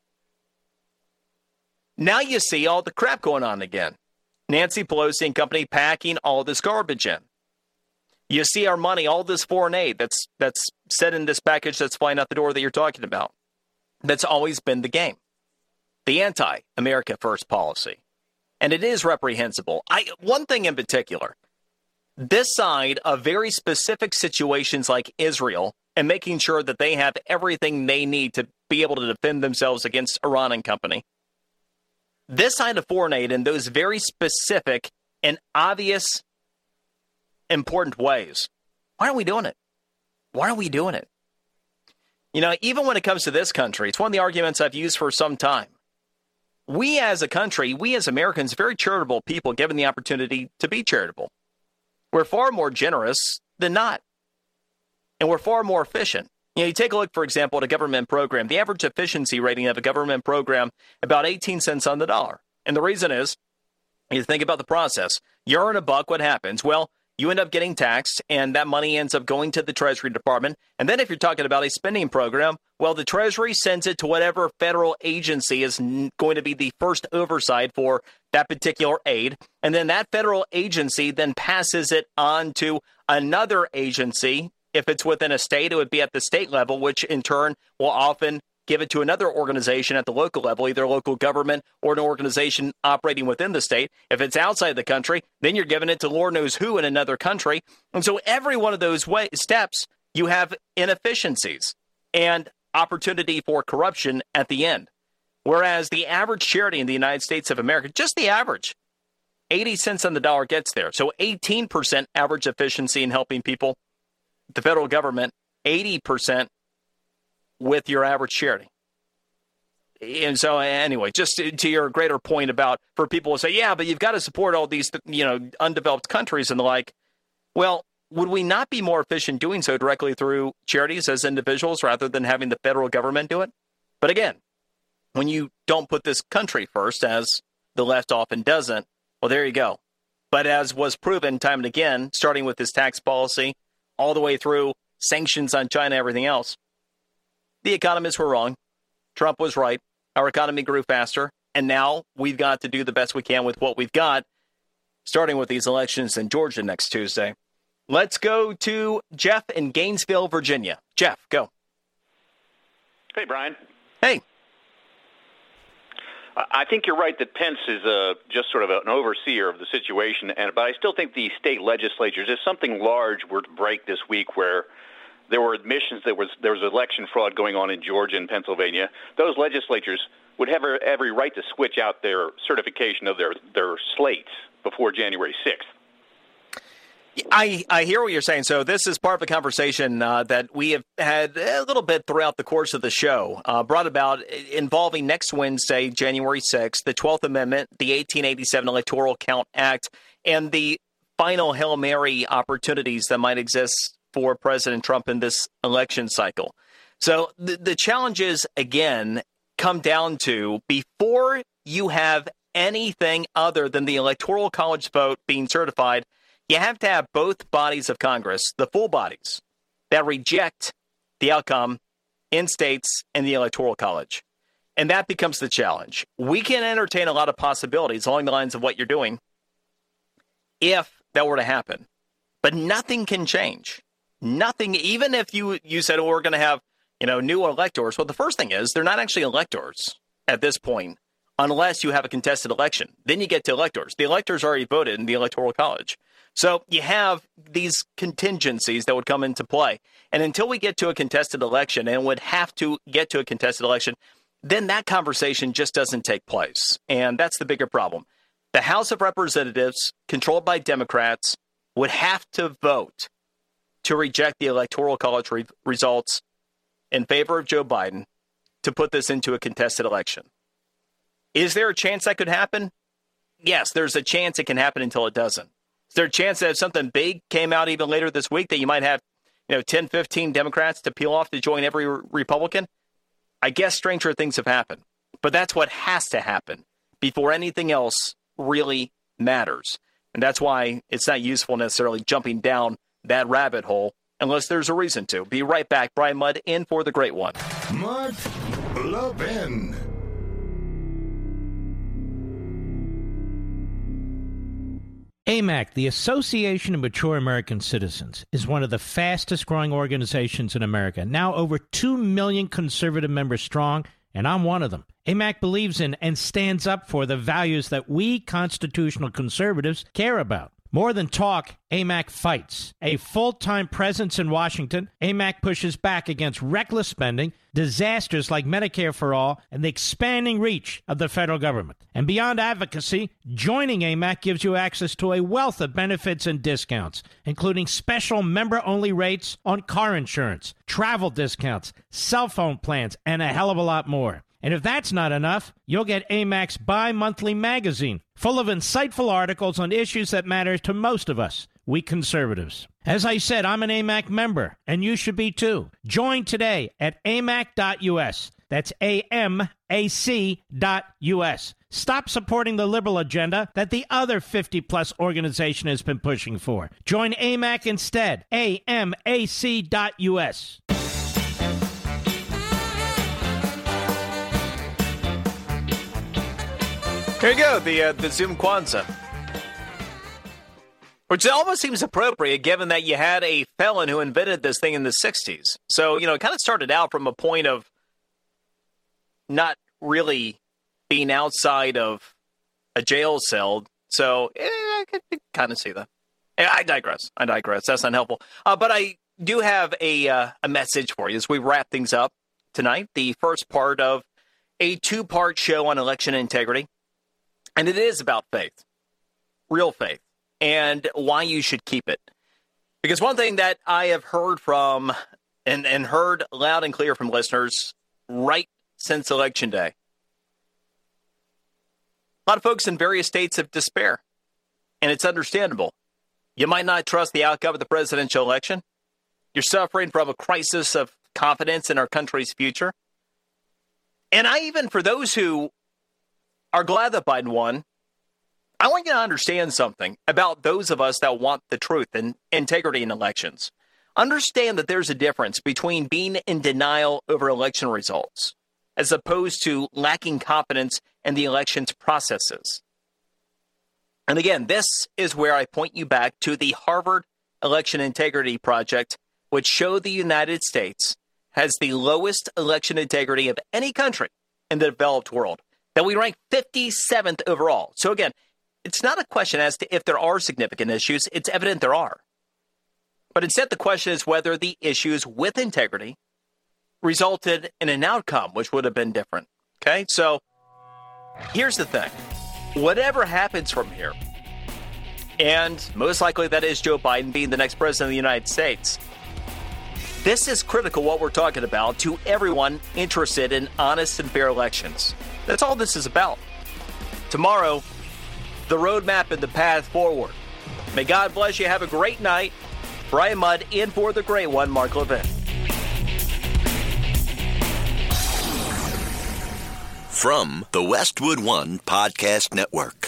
Now you see all the crap going on again. Nancy Pelosi and company packing all this garbage in. You see our money, all this foreign aid that's set in this package that's flying out the door that you're talking about. That's always been the game. The anti-America First policy. And it is reprehensible. One thing in particular, this side of very specific situations like Israel and making sure that they have everything they need to be able to defend themselves against Iran and company. This side of foreign aid in those very specific and obvious important ways. Why aren't we doing it? Why are we doing it? Even when it comes to this country, it's one of the arguments I've used for some time. We as a country, we as Americans, very charitable people given the opportunity to be charitable. We're far more generous than not. And we're far more efficient. You take a look, for example, at a government program. The average efficiency rating of a government program, about 18 cents on the dollar. And the reason is, you think about the process. You earn $1, what happens? Well, you end up getting taxed, and that money ends up going to the Treasury Department. And then if you're talking about a spending program, well, the Treasury sends it to whatever federal agency is going to be the first oversight for that particular aid. And then that federal agency then passes it on to another agency. If it's within a state, it would be at the state level, which in turn will often give it to another organization at the local level, either local government or an organization operating within the state. If it's outside the country, then you're giving it to Lord knows who in another country. And so every one of those steps, you have inefficiencies and opportunity for corruption at the end. Whereas the average charity in the United States of America, just the average, 80 cents on the dollar gets there. So 18% average efficiency in helping people. The federal government, 80% with your average charity. And so anyway, just to your greater point about for people to say, yeah, but you've got to support all these, undeveloped countries and the like. Well, would we not be more efficient doing so directly through charities as individuals rather than having the federal government do it? But again, when you don't put this country first, as the left often doesn't, well, there you go. But as was proven time and again, starting with this tax policy, all the way through sanctions on China, everything else, the economists were wrong. Trump was right. Our economy grew faster. And now we've got to do the best we can with what we've got, starting with these elections in Georgia next Tuesday. Let's go to Jeff in Gainesville, Virginia. Jeff, go. Hey, Brian. Hey. I think you're right that Pence is just sort of an overseer of the situation, but I still think the state legislatures, if something large were to break this week where there were admissions there was election fraud going on in Georgia and Pennsylvania, those legislatures would have every right to switch out their certification of their slates before January 6th. I hear what you're saying. So this is part of a conversation that we have had a little bit throughout the course of the show, brought about involving next Wednesday, January 6th, the 12th Amendment, the 1887 Electoral Count Act, and the final Hail Mary opportunities that might exist for President Trump in this election cycle. So the challenges, again, come down to before you have anything other than the Electoral College vote being certified, you have to have both bodies of Congress, the full bodies, that reject the outcome in states and the Electoral College. And that becomes the challenge. We can entertain a lot of possibilities along the lines of what you're doing if that were to happen. But nothing can change. Nothing, even if you said, oh, we're going to have, new electors. Well, the first thing is they're not actually electors at this point unless you have a contested election. Then you get to electors. The electors already voted in the Electoral College. So you have these contingencies that would come into play. And until we get to a contested election, and would have to get to a contested election, then that conversation just doesn't take place. And that's the bigger problem. The House of Representatives, controlled by Democrats, would have to vote to reject the Electoral College results in favor of Joe Biden to put this into a contested election. Is there a chance that could happen? Yes, there's a chance it can happen until it doesn't. Is there a chance that if something big came out even later this week that you might have 10, 15 Democrats to peel off to join every Republican? I guess stranger things have happened. But that's what has to happen before anything else really matters. And that's why it's not useful necessarily jumping down that rabbit hole unless there's a reason to. Be right back. Brian Mudd in for the great one. Mark Levin. AMAC, the Association of Mature American Citizens, is one of the fastest growing organizations in America. Now over 2 million conservative members strong, and I'm one of them. AMAC believes in and stands up for the values that we constitutional conservatives care about. More than talk, AMAC fights. A full-time presence in Washington, AMAC pushes back against reckless spending, disasters like Medicare for All, and the expanding reach of the federal government. And beyond advocacy, joining AMAC gives you access to a wealth of benefits and discounts, including special member-only rates on car insurance, travel discounts, cell phone plans, and a hell of a lot more. And if that's not enough, you'll get AMAC's bi-monthly magazine, full of insightful articles on issues that matter to most of us, we conservatives. As I said, I'm an AMAC member, and you should be too. Join today at amac.us. That's AMAC.us. Stop supporting the liberal agenda that the other 50-plus organization has been pushing for. Join AMAC instead. AMAC.us. There you go, the Zoom Kwanzaa. Which almost seems appropriate given that you had a felon who invented this thing in the 60s. So, it kind of started out from a point of not really being outside of a jail cell. So, I could kind of see that. I digress. That's not helpful. But I do have a message for you as we wrap things up tonight. The first part of a two-part show on election integrity. And it is about faith, real faith, and why you should keep it. Because one thing that I have heard from and heard loud and clear from listeners right since Election Day, a lot of folks in various states have despair, and it's understandable. You might not trust the outcome of the presidential election. You're suffering from a crisis of confidence in our country's future. And even for those who are glad that Biden won, I want you to understand something about those of us that want the truth and integrity in elections. Understand that there's a difference between being in denial over election results as opposed to lacking confidence in the election's processes. And again, this is where I point you back to the Harvard Election Integrity Project, which showed the United States has the lowest election integrity of any country in the developed world. That we rank 57th overall. So again, it's not a question as to if there are significant issues. It's evident there are. But instead, the question is whether the issues with integrity resulted in an outcome which would have been different. Okay, so here's the thing. Whatever happens from here, and most likely that is Joe Biden being the next president of the United States, this is critical what we're talking about to everyone interested in honest and fair elections. That's all this is about. Tomorrow, the roadmap and the path forward. May God bless you. Have a great night. Brian Mudd in for the great one, Mark Levin. From the Westwood One Podcast Network.